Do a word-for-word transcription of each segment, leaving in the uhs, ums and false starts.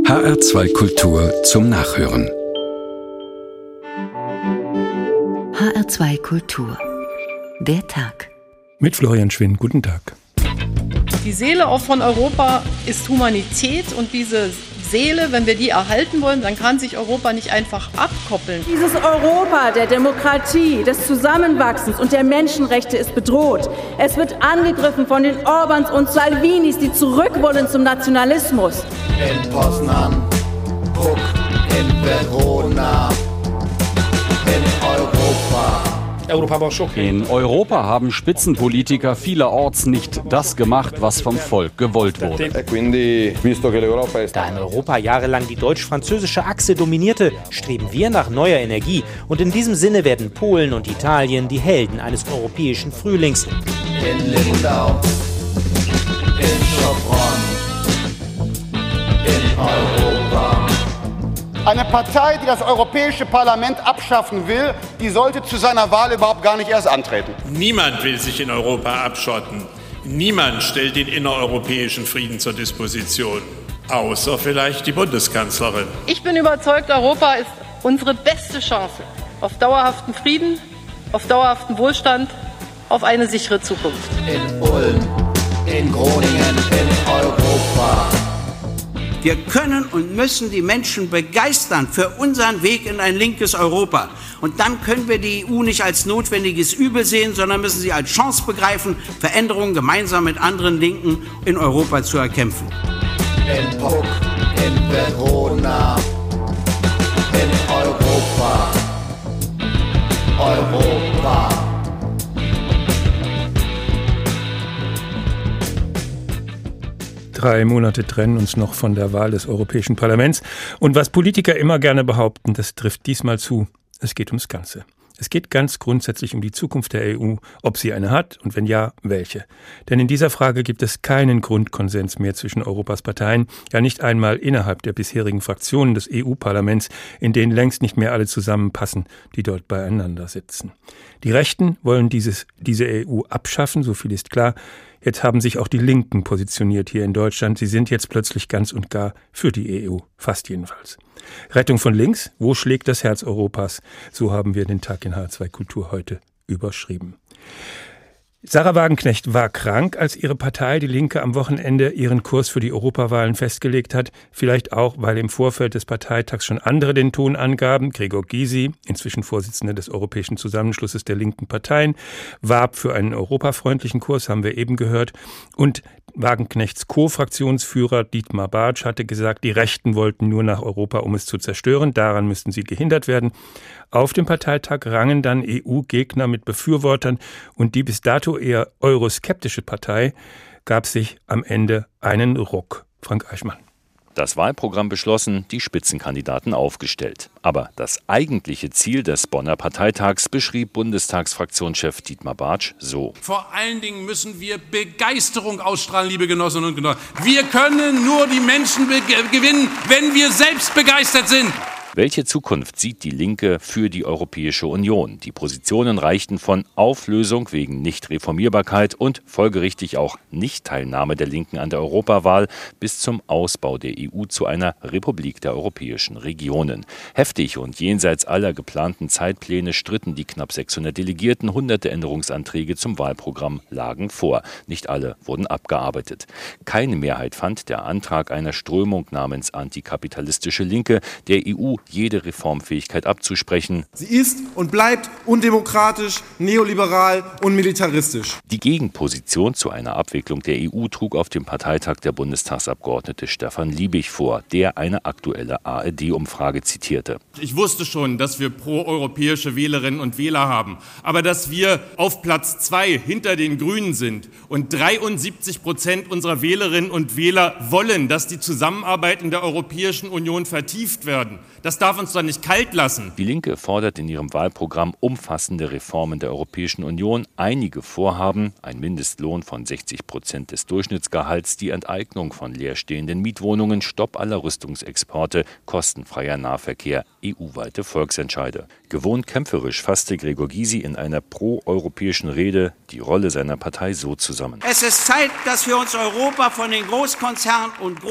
H R zwei Kultur zum Nachhören. H R zwei Kultur. Der Tag. Mit Florian Schwinn, guten Tag. Die Seele auch von Europa ist Humanität, und diese Seele, wenn wir die erhalten wollen, dann kann sich Europa nicht einfach abkoppeln. Dieses Europa der Demokratie, des Zusammenwachsens und der Menschenrechte ist bedroht. Es wird angegriffen von den Orbans und Salvinis, die zurück wollen zum Nationalismus. In Poznan, Cook, in Verona, in Europa. In Europa haben Spitzenpolitiker vielerorts nicht das gemacht, was vom Volk gewollt wurde. Da in Europa jahrelang die deutsch-französische Achse dominierte, streben wir nach neuer Energie. Und in diesem Sinne werden Polen und Italien die Helden eines europäischen Frühlings. In Lindau, in Sopron, in Europa. Eine Partei, die das Europäische Parlament abschaffen will, die sollte zu seiner Wahl überhaupt gar nicht erst antreten. Niemand will sich in Europa abschotten. Niemand stellt den innereuropäischen Frieden zur Disposition. Außer vielleicht die Bundeskanzlerin. Ich bin überzeugt, Europa ist unsere beste Chance auf dauerhaften Frieden, auf dauerhaften Wohlstand, auf eine sichere Zukunft. In Ulm, in Groningen, in Europa. Wir können und müssen die Menschen begeistern für unseren Weg in ein linkes Europa. Und dann können wir die E U nicht als notwendiges Übel sehen, sondern müssen sie als Chance begreifen, Veränderungen gemeinsam mit anderen Linken in Europa zu erkämpfen. In Puck, in Verona, in Europa. Europa. Drei Monate trennen uns noch von der Wahl des Europäischen Parlaments. Und was Politiker immer gerne behaupten, das trifft diesmal zu. Es geht ums Ganze. Es geht ganz grundsätzlich um die Zukunft der E U, ob sie eine hat und wenn ja, welche. Denn in dieser Frage gibt es keinen Grundkonsens mehr zwischen Europas Parteien, ja nicht einmal innerhalb der bisherigen Fraktionen des E U-Parlaments, in denen längst nicht mehr alle zusammenpassen, die dort beieinander sitzen. Die Rechten wollen dieses, diese E U abschaffen, so viel ist klar. Jetzt haben sich auch die Linken positioniert hier in Deutschland. Sie sind jetzt plötzlich ganz und gar für die E U, fast jedenfalls. Rettung von links, wo schlägt das Herz Europas? So haben wir den Tag in H R zwei Kultur heute überschrieben. Sarah Wagenknecht war krank, als ihre Partei, die Linke, am Wochenende ihren Kurs für die Europawahlen festgelegt hat. Vielleicht auch, weil im Vorfeld des Parteitags schon andere den Ton angaben. Gregor Gysi, inzwischen Vorsitzender des Europäischen Zusammenschlusses der linken Parteien, warb für einen europafreundlichen Kurs, haben wir eben gehört. Und Wagenknechts Co-Fraktionsführer Dietmar Bartsch hatte gesagt, die Rechten wollten nur nach Europa, um es zu zerstören. Daran müssten sie gehindert werden. Auf dem Parteitag rangen dann E U-Gegner mit Befürwortern, und die bis dato eher euroskeptische Partei gab sich am Ende einen Ruck. Frank Eichmann. Das Wahlprogramm beschlossen, die Spitzenkandidaten aufgestellt. Aber das eigentliche Ziel des Bonner Parteitags beschrieb Bundestagsfraktionschef Dietmar Bartsch so. Vor allen Dingen müssen wir Begeisterung ausstrahlen, liebe Genossinnen und Genossen. Wir können nur die Menschen be- gewinnen, wenn wir selbst begeistert sind. Welche Zukunft sieht die Linke für die Europäische Union? Die Positionen reichten von Auflösung wegen Nichtreformierbarkeit und folgerichtig auch Nichtteilnahme der Linken an der Europawahl bis zum Ausbau der E U zu einer Republik der europäischen Regionen. Heftig und jenseits aller geplanten Zeitpläne stritten die knapp sechshundert Delegierten. Hunderte Änderungsanträge zum Wahlprogramm lagen vor. Nicht alle wurden abgearbeitet. Keine Mehrheit fand der Antrag einer Strömung namens Antikapitalistische Linke, der E U jede Reformfähigkeit abzusprechen. Sie ist und bleibt undemokratisch, neoliberal und militaristisch. Die Gegenposition zu einer Abwicklung der E U trug auf dem Parteitag der Bundestagsabgeordnete Stefan Liebig vor, der eine aktuelle A R D-Umfrage zitierte. Ich wusste schon, dass wir proeuropäische Wählerinnen und Wähler haben, aber dass wir auf Platz zwei hinter den Grünen sind und dreiundsiebzig Prozent unserer Wählerinnen und Wähler wollen, dass die Zusammenarbeit in der Europäischen Union vertieft werden. Das darf uns doch nicht kalt lassen. Die Linke fordert in ihrem Wahlprogramm umfassende Reformen der Europäischen Union. Einige Vorhaben, ein Mindestlohn von sechzig Prozent des Durchschnittsgehalts, die Enteignung von leerstehenden Mietwohnungen, Stopp aller Rüstungsexporte, kostenfreier Nahverkehr, E U-weite Volksentscheide. Gewohnt kämpferisch fasste Gregor Gysi in einer pro-europäischen Rede die Rolle seiner Partei so zusammen. Es ist Zeit, dass wir uns Europa von den Großkonzernen und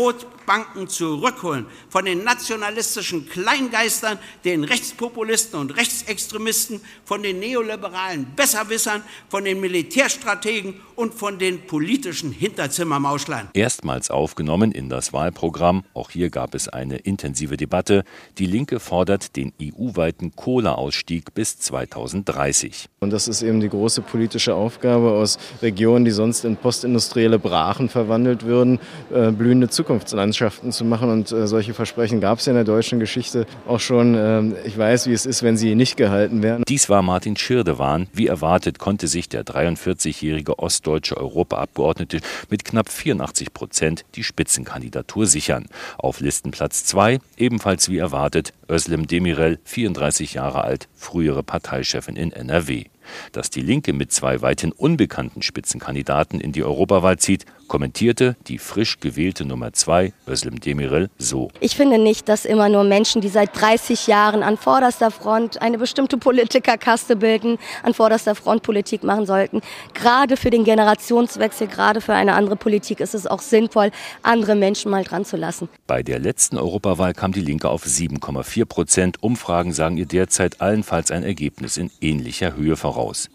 Banken zurückholen von den nationalistischen Kleingeistern, den Rechtspopulisten und Rechtsextremisten, von den neoliberalen Besserwissern, von den Militärstrategen und von den politischen Hinterzimmermauschlern. Erstmals aufgenommen in das Wahlprogramm, auch hier gab es eine intensive Debatte, die Linke fordert den E U-weiten Kohleausstieg bis zweitausenddreißig. Und das ist eben die große politische Aufgabe, aus Regionen, die sonst in postindustrielle Brachen verwandelt würden, äh, blühende Zukunftslandschaften zu machen. Und äh, solche Versprechen gab es ja in der deutschen Geschichte auch schon. Äh, ich weiß, wie es ist, wenn sie nicht gehalten werden. Dies war Martin Schirdewan. Wie erwartet konnte sich der dreiundvierzigjährige ostdeutsche Europaabgeordnete mit knapp vierundachtzig Prozent die Spitzenkandidatur sichern. Auf Listenplatz zwei, ebenfalls wie erwartet, Özlem Demirel, vierunddreißig Jahre alt, frühere Parteichefin in N R W. Dass die Linke mit zwei weithin unbekannten Spitzenkandidaten in die Europawahl zieht, kommentierte die frisch gewählte Nummer zwei, Özlem Demirel, so. Ich finde nicht, dass immer nur Menschen, die seit dreißig Jahren an vorderster Front eine bestimmte Politikerkaste bilden, an vorderster Front Politik machen sollten. Gerade für den Generationswechsel, gerade für eine andere Politik ist es auch sinnvoll, andere Menschen mal dran zu lassen. Bei der letzten Europawahl kam die Linke auf sieben Komma vier Prozent. Umfragen sagen ihr derzeit allenfalls ein Ergebnis in ähnlicher Höhe voraus.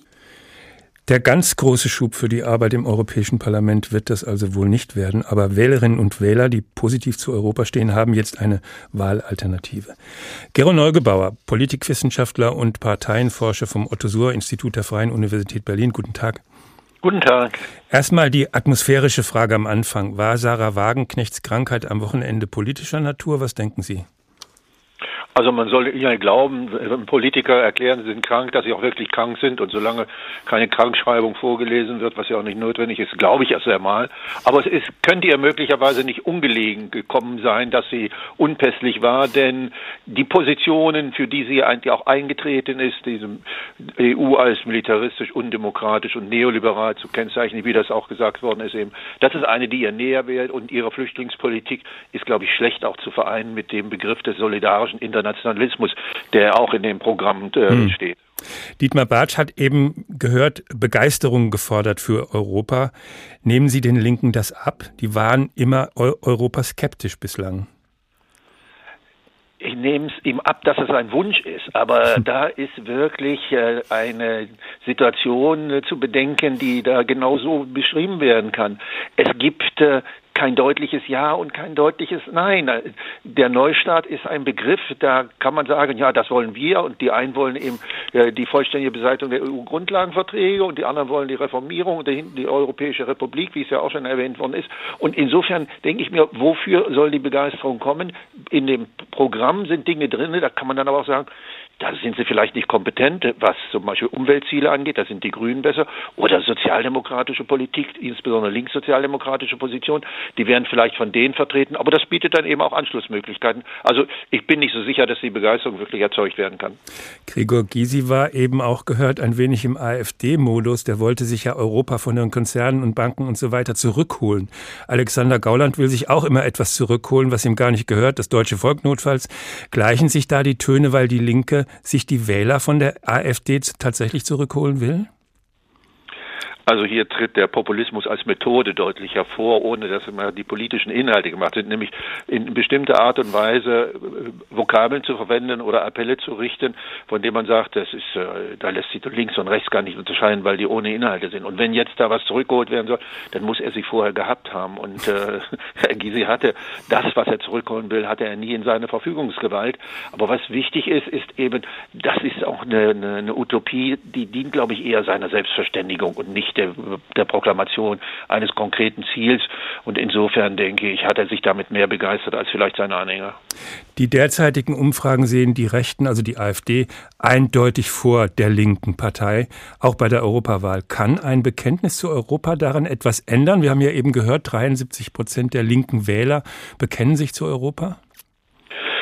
Der ganz große Schub für die Arbeit im Europäischen Parlament wird das also wohl nicht werden. Aber Wählerinnen und Wähler, die positiv zu Europa stehen, haben jetzt eine Wahlalternative. Gero Neugebauer, Politikwissenschaftler und Parteienforscher vom Otto-Suhr-Institut der Freien Universität Berlin. Guten Tag. Guten Tag. Erstmal die atmosphärische Frage am Anfang. War Sarah Wagenknechts Krankheit am Wochenende politischer Natur? Was denken Sie? Also man soll ja glauben, wenn Politiker erklären, sie sind krank, dass sie auch wirklich krank sind. Und solange keine Krankschreibung vorgelesen wird, was ja auch nicht notwendig ist, glaube ich erst einmal. Aber es ist, könnte ihr möglicherweise nicht ungelegen gekommen sein, dass sie unpässlich war. Denn die Positionen, für die sie eigentlich auch eingetreten ist, diesem E U als militaristisch, undemokratisch und neoliberal zu kennzeichnen, wie das auch gesagt worden ist, eben, das ist eine, die ihr näher wäre. Und ihre Flüchtlingspolitik ist, glaube ich, schlecht auch zu vereinen mit dem Begriff des solidarischen Internationalismus, der auch in dem Programm äh, hm. steht. Dietmar Bartsch hat eben gehört, Begeisterung gefordert für Europa. Nehmen Sie den Linken das ab? Die waren immer eu- europaskeptisch bislang. Ich nehme es ihm ab, dass es ein Wunsch ist, aber da ist wirklich äh, eine Situation äh, zu bedenken, die da genauso beschrieben werden kann. Es gibt äh, kein deutliches Ja und kein deutliches Nein. Der Neustart ist ein Begriff, da kann man sagen, ja, das wollen wir und die einen wollen eben äh, die vollständige Beseitigung der E U-Grundlagenverträge und die anderen wollen die Reformierung und die, die Europäische Republik, wie es ja auch schon erwähnt worden ist. Und insofern denke ich mir, wofür soll die Begeisterung kommen? In dem Programm sind Dinge drin, da kann man dann aber auch sagen, da sind sie vielleicht nicht kompetent, was zum Beispiel Umweltziele angeht, da sind die Grünen besser, oder sozialdemokratische Politik, insbesondere linkssozialdemokratische Position, die werden vielleicht von denen vertreten, aber das bietet dann eben auch Anschlussmöglichkeiten. Also ich bin nicht so sicher, dass die Begeisterung wirklich erzeugt werden kann. Gregor Gysi war eben auch gehört, ein wenig im AfD-Modus, der wollte sich ja Europa von den Konzernen und Banken und so weiter zurückholen. Alexander Gauland will sich auch immer etwas zurückholen, was ihm gar nicht gehört, das deutsche Volk notfalls. Gleichen sich da die Töne, weil die Linke sich die Wähler von der AfD tatsächlich zurückholen will? Also hier tritt der Populismus als Methode deutlich hervor, ohne dass immer die politischen Inhalte gemacht sind, nämlich in bestimmter Art und Weise Vokabeln zu verwenden oder Appelle zu richten, von denen man sagt, das ist, da lässt sich links und rechts gar nicht unterscheiden, weil die ohne Inhalte sind. Und wenn jetzt da was zurückgeholt werden soll, dann muss er sie vorher gehabt haben. Und äh, Herr Gysi hatte das, was er zurückholen will, hatte er nie in seiner Verfügungsgewalt. Aber was wichtig ist, ist eben, das ist auch eine, eine, eine Utopie, die dient, glaube ich, eher seiner Selbstverständigung und nicht Der, der Proklamation eines konkreten Ziels. Und insofern, denke ich, hat er sich damit mehr begeistert als vielleicht seine Anhänger. Die derzeitigen Umfragen sehen die Rechten, also die AfD, eindeutig vor der linken Partei. Auch bei der Europawahl. Kann ein Bekenntnis zu Europa daran etwas ändern? Wir haben ja eben gehört, dreiundsiebzig Prozent der linken Wähler bekennen sich zu Europa.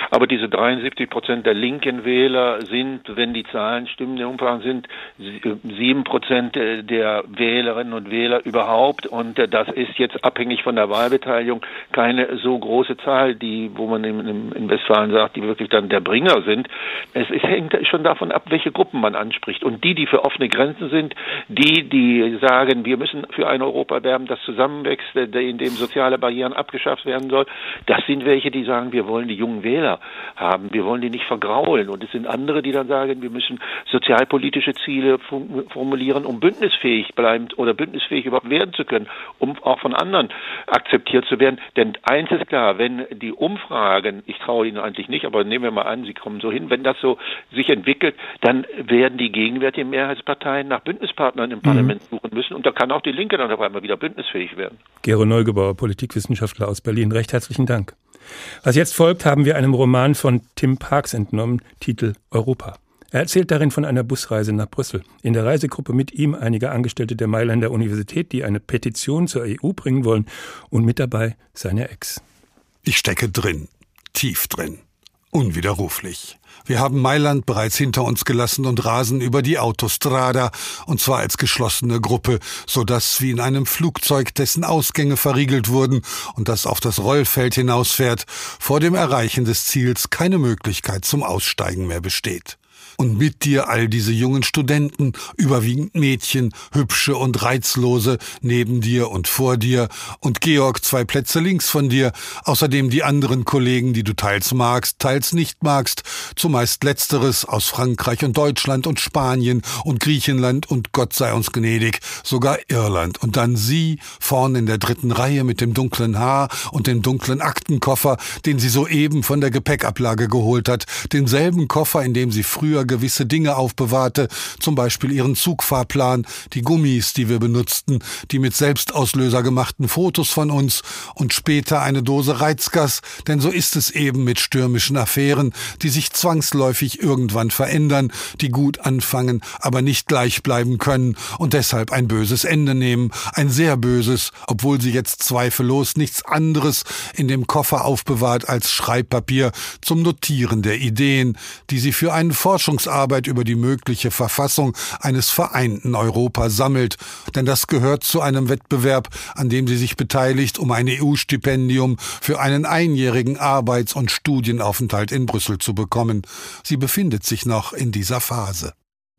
Aber diese dreiundsiebzig Prozent der linken Wähler sind, wenn die Zahlen stimmen, der Umfragen sind sieben Prozent der Wählerinnen und Wähler überhaupt. Und das ist jetzt abhängig von der Wahlbeteiligung keine so große Zahl, die, wo man in, in Westfalen sagt, die wirklich dann der Bringer sind. Es, es hängt schon davon ab, welche Gruppen man anspricht. Und die, die für offene Grenzen sind, die, die sagen, wir müssen für ein Europa werben, das zusammenwächst, in dem soziale Barrieren abgeschafft werden soll, das sind welche, die sagen, wir wollen die jungen Wähler haben, wir wollen die nicht vergraulen. Und es sind andere, die dann sagen, wir müssen sozialpolitische Ziele formulieren, um bündnisfähig bleiben oder bündnisfähig überhaupt werden zu können, um auch von anderen akzeptiert zu werden. Denn eins ist klar, wenn die Umfragen, ich traue Ihnen eigentlich nicht, aber nehmen wir mal an, Sie kommen so hin, wenn das so sich entwickelt, dann werden die gegenwärtigen Mehrheitsparteien nach Bündnispartnern im mhm. Parlament suchen müssen. Und da kann auch die Linke dann auf einmal wieder bündnisfähig werden. Gero Neugebauer, Politikwissenschaftler aus Berlin. Recht herzlichen Dank. Was jetzt folgt, haben wir einem Roman von Tim Parks entnommen, Titel Europa. Er erzählt darin von einer Busreise nach Brüssel. In der Reisegruppe mit ihm einige Angestellte der Mailänder Universität, die eine Petition zur E U bringen wollen, und mit dabei seine Ex. Ich stecke drin, tief drin, unwiderruflich. Wir haben Mailand bereits hinter uns gelassen und rasen über die Autostrada, und zwar als geschlossene Gruppe, sodass wie in einem Flugzeug, dessen Ausgänge verriegelt wurden und das auf das Rollfeld hinausfährt, vor dem Erreichen des Ziels keine Möglichkeit zum Aussteigen mehr besteht. Und mit dir all diese jungen Studenten, überwiegend Mädchen, hübsche und reizlose, neben dir und vor dir, und Georg zwei Plätze links von dir, außerdem die anderen Kollegen, die du teils magst, teils nicht magst, zumeist Letzteres aus Frankreich und Deutschland und Spanien und Griechenland und Gott sei uns gnädig, sogar Irland. Und dann sie, vorn in der dritten Reihe mit dem dunklen Haar und dem dunklen Aktenkoffer, den sie soeben von der Gepäckablage geholt hat, denselben Koffer, in dem sie früher gewisse Dinge aufbewahrte, zum Beispiel ihren Zugfahrplan, die Gummis, die wir benutzten, die mit Selbstauslöser gemachten Fotos von uns und später eine Dose Reizgas, denn so ist es eben mit stürmischen Affären, die sich zwangsläufig irgendwann verändern, die gut anfangen, aber nicht gleich bleiben können und deshalb ein böses Ende nehmen, ein sehr böses, obwohl sie jetzt zweifellos nichts anderes in dem Koffer aufbewahrt als Schreibpapier zum Notieren der Ideen, die sie für einen Forschungsarbeit über die mögliche Verfassung eines vereinten Europa sammelt. Denn das gehört zu einem Wettbewerb, an dem sie sich beteiligt, um ein E U-Stipendium für einen einjährigen Arbeits- und Studienaufenthalt in Brüssel zu bekommen. Sie befindet sich noch in dieser Phase.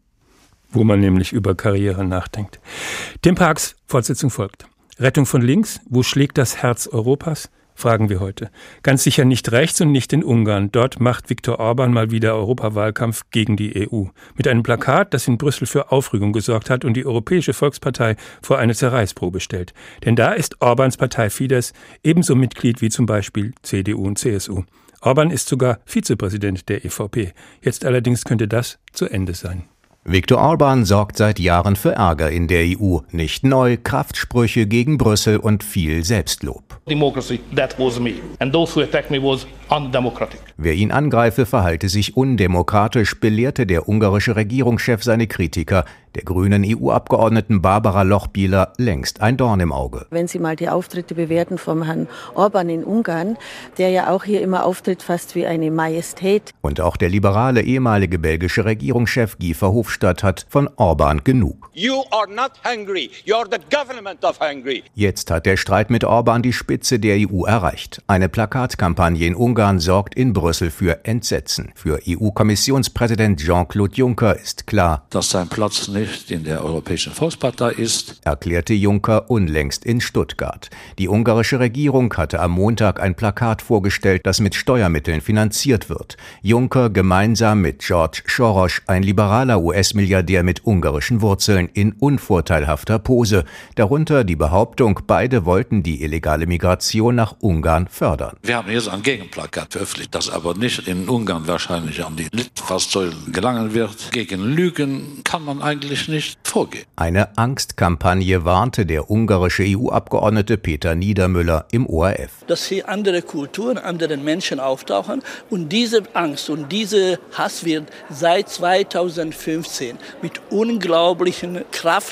Wo man nämlich über Karriere nachdenkt. Tim Parks, Fortsetzung folgt. Rettung von links, wo schlägt das Herz Europas? Fragen wir heute. Ganz sicher nicht rechts und nicht in Ungarn. Dort macht Viktor Orbán mal wieder Europawahlkampf gegen die E U. Mit einem Plakat, das in Brüssel für Aufregung gesorgt hat und die Europäische Volkspartei vor eine Zerreißprobe stellt. Denn da ist Orbáns Partei Fidesz ebenso Mitglied wie zum Beispiel C D U und C S U. Orbán ist sogar Vizepräsident der E V P. Jetzt allerdings könnte das zu Ende sein. Viktor Orbán sorgt seit Jahren für Ärger in der E U. Nicht neu, Kraftsprüche gegen Brüssel und viel Selbstlob. Democracy, that was me. And those who attacked me was undemocratic. Wer ihn angreife, verhalte sich undemokratisch, belehrte der ungarische Regierungschef seine Kritiker, der grünen E U-Abgeordneten Barbara Lochbihler, längst ein Dorn im Auge. Wenn Sie mal die Auftritte bewerten vom Herrn Orbán in Ungarn, der ja auch hier immer auftritt fast wie eine Majestät. Und auch der liberale ehemalige belgische Regierungschef Guy Verhofstadt hat von Orbán genug. You are not Hungary, you are the government of Hungary. Jetzt hat der Streit mit Orbán die Spitze der E U erreicht. Eine Plakatkampagne in Ungarn sorgt in Brüssel für Entsetzen. Für E U-Kommissionspräsident Jean-Claude Juncker ist klar, dass sein Platz nicht in der Europäischen Volkspartei ist, erklärte Juncker unlängst in Stuttgart. Die ungarische Regierung hatte am Montag ein Plakat vorgestellt, das mit Steuermitteln finanziert wird. Juncker gemeinsam mit George Soros, ein liberaler U S-Milliardär mit ungarischen Wurzeln, in unvorteilhafter Pose. Darunter die Behauptung, beide wollten die illegale Migration nach Ungarn fördern. Wir haben jetzt ein Gegenplakat veröffentlicht, das aber nicht in Ungarn wahrscheinlich an die Litfaßsäulen gelangen wird. Gegen Lügen kann man eigentlich nicht vorgehen. Eine Angstkampagne warnte der ungarische E U-Abgeordnete Peter Niedermüller im O R F. Dass hier andere Kulturen, andere Menschen auftauchen und diese Angst und diese Hass wird seit zweitausendfünfzehn mit unglaublicher Kraft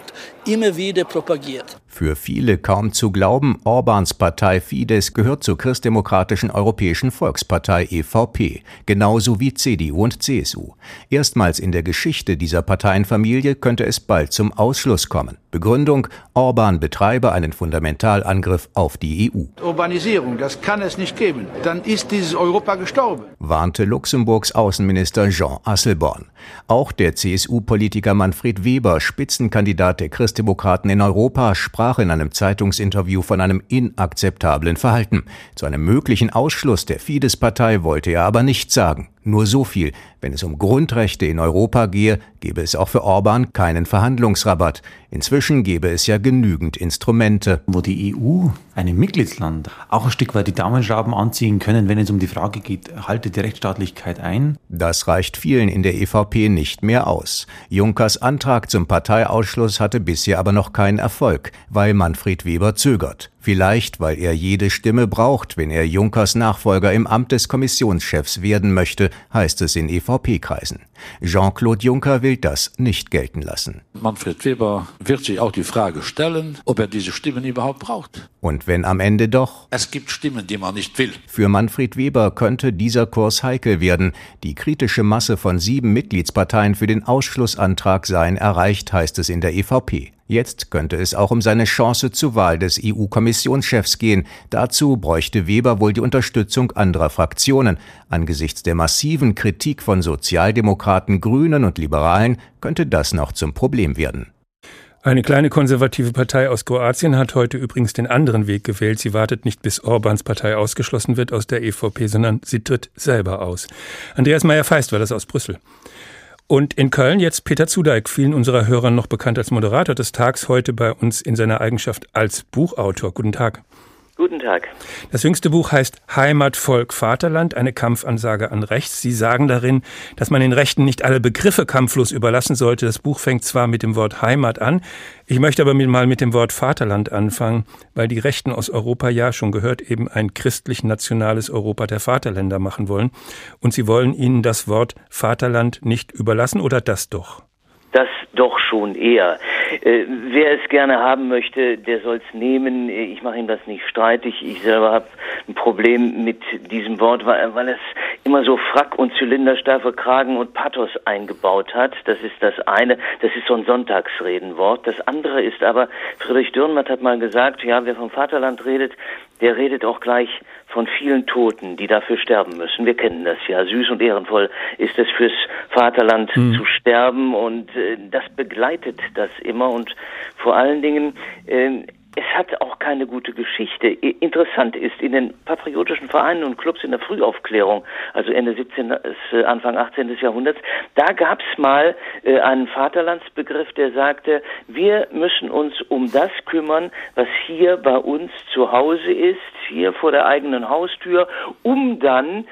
immer wieder propagiert. Für viele kaum zu glauben, Orbáns Partei Fidesz gehört zur christdemokratischen Europäischen Volkspartei E V P, genauso wie C D U und C S U. Erstmals in der Geschichte dieser Parteienfamilie könnte es bald zum Ausschluss kommen. Begründung: Orbán betreibe einen Fundamentalangriff auf die E U. Urbanisierung, das kann es nicht geben. Dann ist dieses Europa gestorben, warnte Luxemburgs Außenminister Jean Asselborn. Auch der C S U-Politiker Manfred Weber, Spitzenkandidat der Christdemokraten in Europa, sprach in einem Zeitungsinterview von einem inakzeptablen Verhalten. Zu einem möglichen Ausschluss der Fidesz-Partei wollte er aber nichts sagen. Nur so viel: Wenn es um Grundrechte in Europa gehe, gebe es auch für Orbán keinen Verhandlungsrabatt. Inzwischen gäbe es ja genügend Instrumente. Wo die E U, einem Mitgliedsland, auch ein Stück weit die Daumenschrauben anziehen können, wenn es um die Frage geht, haltet die Rechtsstaatlichkeit ein? Das reicht vielen in der E V P nicht mehr aus. Junckers Antrag zum Parteiausschluss hatte bisher aber noch keinen Erfolg, weil Manfred Weber zögert. Vielleicht, weil er jede Stimme braucht, wenn er Junckers Nachfolger im Amt des Kommissionschefs werden möchte, heißt es in E V P-Kreisen. Jean-Claude Juncker will das nicht gelten lassen. Manfred Weber wird sich auch die Frage stellen, ob er diese Stimmen überhaupt braucht. Und wenn am Ende doch? Es gibt Stimmen, die man nicht will. Für Manfred Weber könnte dieser Kurs heikel werden. Die kritische Masse von sieben Mitgliedsparteien für den Ausschlussantrag seien erreicht, heißt es in der E V P. Jetzt könnte es auch um seine Chance zur Wahl des E U-Kommissionschefs gehen. Dazu bräuchte Weber wohl die Unterstützung anderer Fraktionen. Angesichts der massiven Kritik von Sozialdemokraten, Grünen und Liberalen könnte das noch zum Problem werden. Eine kleine konservative Partei aus Kroatien hat heute übrigens den anderen Weg gewählt. Sie wartet nicht, bis Orbáns Partei ausgeschlossen wird aus der E V P, sondern sie tritt selber aus. Andreas Meyer-Feist war das aus Brüssel. Und in Köln jetzt Peter Zudeik, vielen unserer Hörern noch bekannt als Moderator des Tags, heute bei uns in seiner Eigenschaft als Buchautor. Guten Tag. Guten Tag. Das jüngste Buch heißt Heimat, Volk, Vaterland, eine Kampfansage an rechts. Sie sagen darin, dass man den Rechten nicht alle Begriffe kampflos überlassen sollte. Das Buch fängt zwar mit dem Wort Heimat an, ich möchte aber mal mit dem Wort Vaterland anfangen, weil die Rechten aus Europa ja schon gehört eben ein christlich-nationales Europa der Vaterländer machen wollen. Und sie wollen ihnen das Wort Vaterland nicht überlassen, oder das doch? Das doch schon eher. Äh, wer es gerne haben möchte, der soll es nehmen. Ich mache ihm das nicht streitig. Ich selber habe ein Problem mit diesem Wort, weil, weil es immer so Frack und Zylinderstärke, Kragen und Pathos eingebaut hat. Das ist das eine. Das ist so ein Sonntagsredenwort. Das andere ist aber, Friedrich Dürrenmatt hat mal gesagt, ja, wer vom Vaterland redet, der redet auch gleich von vielen Toten, die dafür sterben müssen. Wir kennen das ja. Süß und ehrenvoll ist es fürs Vaterland mhm. zu sterben, und äh, das begleitet das immer, und vor allen Dingen äh, es hat auch keine gute Geschichte. Interessant ist, in den patriotischen Vereinen und Clubs in der Frühaufklärung, also Ende siebzehnten, Anfang achtzehnten Jahrhunderts, da gab es mal äh, einen Vaterlandsbegriff, der sagte, wir müssen uns um das kümmern, was hier bei uns zu Hause ist, hier vor der eigenen Haustür, um dann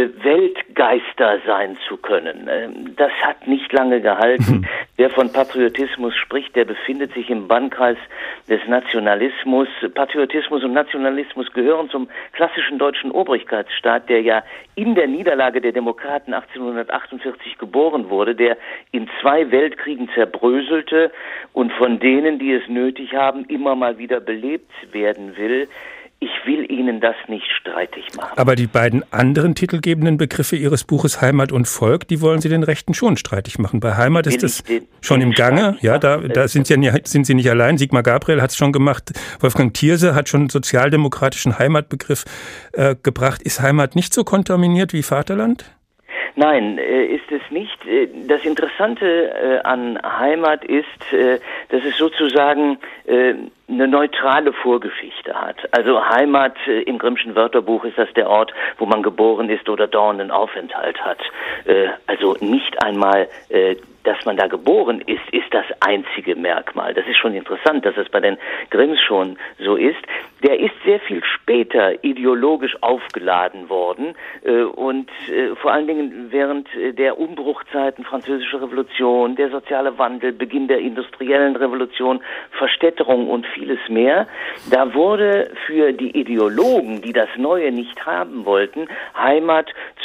Weltgeister sein zu können. Das hat nicht lange gehalten. Wer von Patriotismus spricht, der befindet sich im Bannkreis des Nationalismus. Patriotismus und Nationalismus gehören zum klassischen deutschen Obrigkeitsstaat, der ja in der Niederlage der Demokraten achtzehnhundertachtundvierzig geboren wurde, der in zwei Weltkriegen zerbröselte und von denen, die es nötig haben, immer mal wieder belebt werden will. Ich will Ihnen das nicht streitig machen. Aber die beiden anderen titelgebenden Begriffe Ihres Buches Heimat und Volk, die wollen Sie den Rechten schon streitig machen. Bei Heimat ist das schon im Gange. Ja, da, da sind, Sie ja, sind Sie nicht allein. Sigmar Gabriel hat es schon gemacht. Wolfgang Thierse hat schon einen sozialdemokratischen Heimatbegriff äh, gebracht. Ist Heimat nicht so kontaminiert wie Vaterland? Nein, äh, ist es nicht. Das Interessante äh, an Heimat ist, äh, dass es sozusagen äh, eine neutrale Vorgeschichte hat. Also Heimat äh, im Grimmschen Wörterbuch ist das der Ort, wo man geboren ist oder dauernden Aufenthalt hat. Äh, also nicht einmal, äh, dass man da geboren ist, ist das einzige Merkmal. Das ist schon interessant, dass es bei den Grimms schon so ist. Der ist sehr viel später ideologisch aufgeladen worden äh, und äh, vor allen Dingen während äh, der Umbruchzeiten, Französische Revolution, der soziale Wandel, Beginn der industriellen Revolution, Verstädterung und vieles mehr. Da wurde für die Ideologen, die das Neue nicht haben wollten, Heimat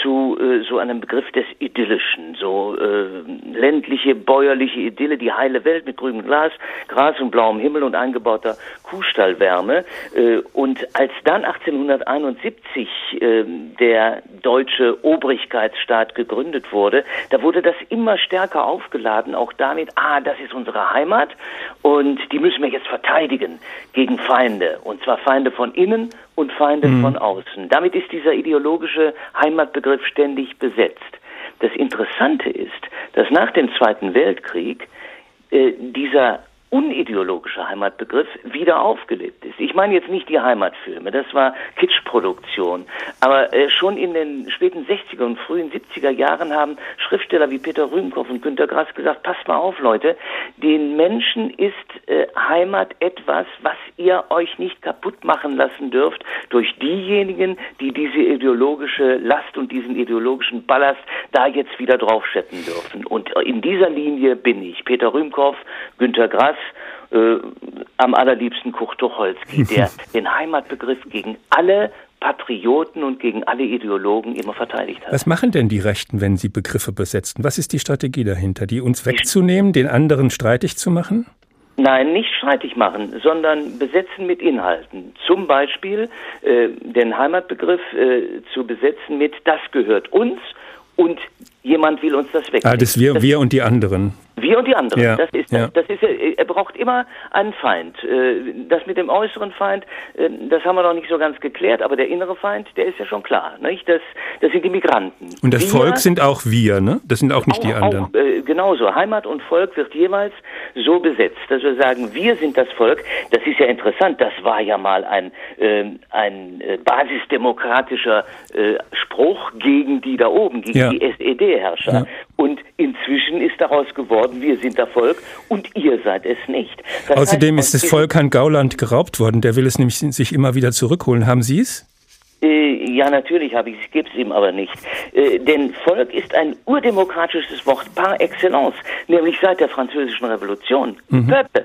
zu äh, so einem Begriff des Idyllischen, so äh, ländliche, bäuerliche Idylle, die heile Welt mit grünem Glas, Gras und blauem Himmel und eingebauter Kuhstallwärme. Äh, und als dann achtzehnhunderteinundsiebzig äh, der deutsche Obrigkeitsstaat gegründet wurde, da wurde das immer stärker aufgeladen, auch damit, ah, das ist unsere Heimat und die müssen wir jetzt verteidigen gegen Feinde, und zwar Feinde von innen und Feinde mhm. von außen. Damit ist dieser ideologische Heimatbegriff ständig besetzt. Das Interessante ist, dass nach dem Zweiten Weltkrieg äh, dieser unideologische Heimatbegriff wieder aufgelebt ist. Ich meine jetzt nicht die Heimatfilme, das war Kitschproduktion, aber äh, schon in den späten sechziger und frühen siebziger Jahren haben Schriftsteller wie Peter Rühmkopf und Günter Grass gesagt, passt mal auf, Leute, den Menschen ist äh, Heimat etwas, was ihr euch nicht kaputt machen lassen dürft durch diejenigen, die diese ideologische Last und diesen ideologischen Ballast da jetzt wieder draufscheppen dürfen. Und in dieser Linie bin ich, Peter Rühmkopf, Günter Grass, Äh, am allerliebsten Kurt Tucholsky, der den Heimatbegriff gegen alle Patrioten und gegen alle Ideologen immer verteidigt hat. Was machen denn die Rechten, wenn sie Begriffe besetzen? Was ist die Strategie dahinter? Die uns wegzunehmen, den anderen streitig zu machen? Nein, nicht streitig machen, sondern besetzen mit Inhalten. Zum Beispiel äh, den Heimatbegriff äh, zu besetzen mit das gehört uns und jemand will uns das wegnehmen. Ah, das wir, das wir und die anderen. Wir und die anderen. Ja, das ist, ja. das ist, er braucht immer einen Feind. Das mit dem äußeren Feind, das haben wir noch nicht so ganz geklärt, aber der innere Feind, der ist ja schon klar, nicht? Das, das sind die Migranten. Und das wir, Volk sind auch wir, ne? Das sind auch nicht auch, die anderen. Auch, äh, genauso. Heimat und Volk wird jeweils so besetzt, dass wir sagen, wir sind das Volk. Das ist ja interessant. Das war ja mal ein, äh, ein äh, basisdemokratischer äh, Spruch gegen die da oben, gegen ja. die S E D-Herrscher. Ja. Und inzwischen ist daraus geworden, wir sind das Volk und ihr seid es nicht. Das Außerdem heißt, ist das Volk Herrn Gauland geraubt worden. Der will es nämlich sich immer wieder zurückholen. Haben Sie es? Äh, ja, natürlich habe ich es, gebe es ihm aber nicht. Äh, denn Volk ist ein urdemokratisches Wort par excellence, nämlich seit der Französischen Revolution. Mhm. Peuple.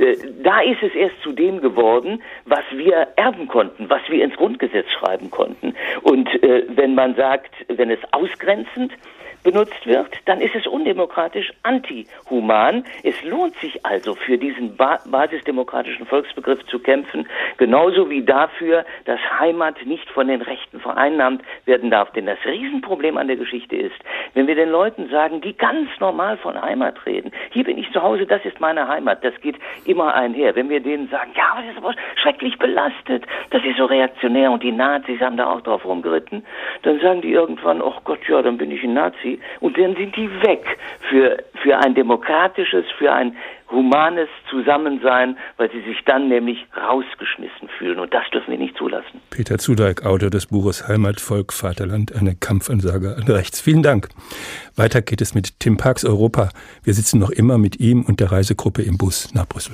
Da ist es erst zu dem geworden, was wir erben konnten, was wir ins Grundgesetz schreiben konnten. Und äh, wenn man sagt, wenn es ausgrenzend benutzt wird, dann ist es undemokratisch, antihuman. Es lohnt sich also, für diesen ba- basisdemokratischen Volksbegriff zu kämpfen, genauso wie dafür, dass Heimat nicht von den Rechten vereinnahmt werden darf. Denn das Riesenproblem an der Geschichte ist, wenn wir den Leuten sagen, die ganz normal von Heimat reden, hier bin ich zu Hause, das ist meine Heimat, das geht immer einher. Wenn wir denen sagen, ja, aber das ist aber schrecklich belastet, das ist so reaktionär und die Nazis haben da auch drauf rumgeritten, dann sagen die irgendwann, oh Gott, ja, dann bin ich ein Nazi. Und dann sind die weg für, für ein demokratisches, für ein humanes Zusammensein, weil sie sich dann nämlich rausgeschmissen fühlen. Und das dürfen wir nicht zulassen. Peter Zudeik, Autor des Buches Heimat, Volk, Vaterland, eine Kampfansage an rechts. Vielen Dank. Weiter geht es mit Tim Parks Europa. Wir sitzen noch immer mit ihm und der Reisegruppe im Bus nach Brüssel.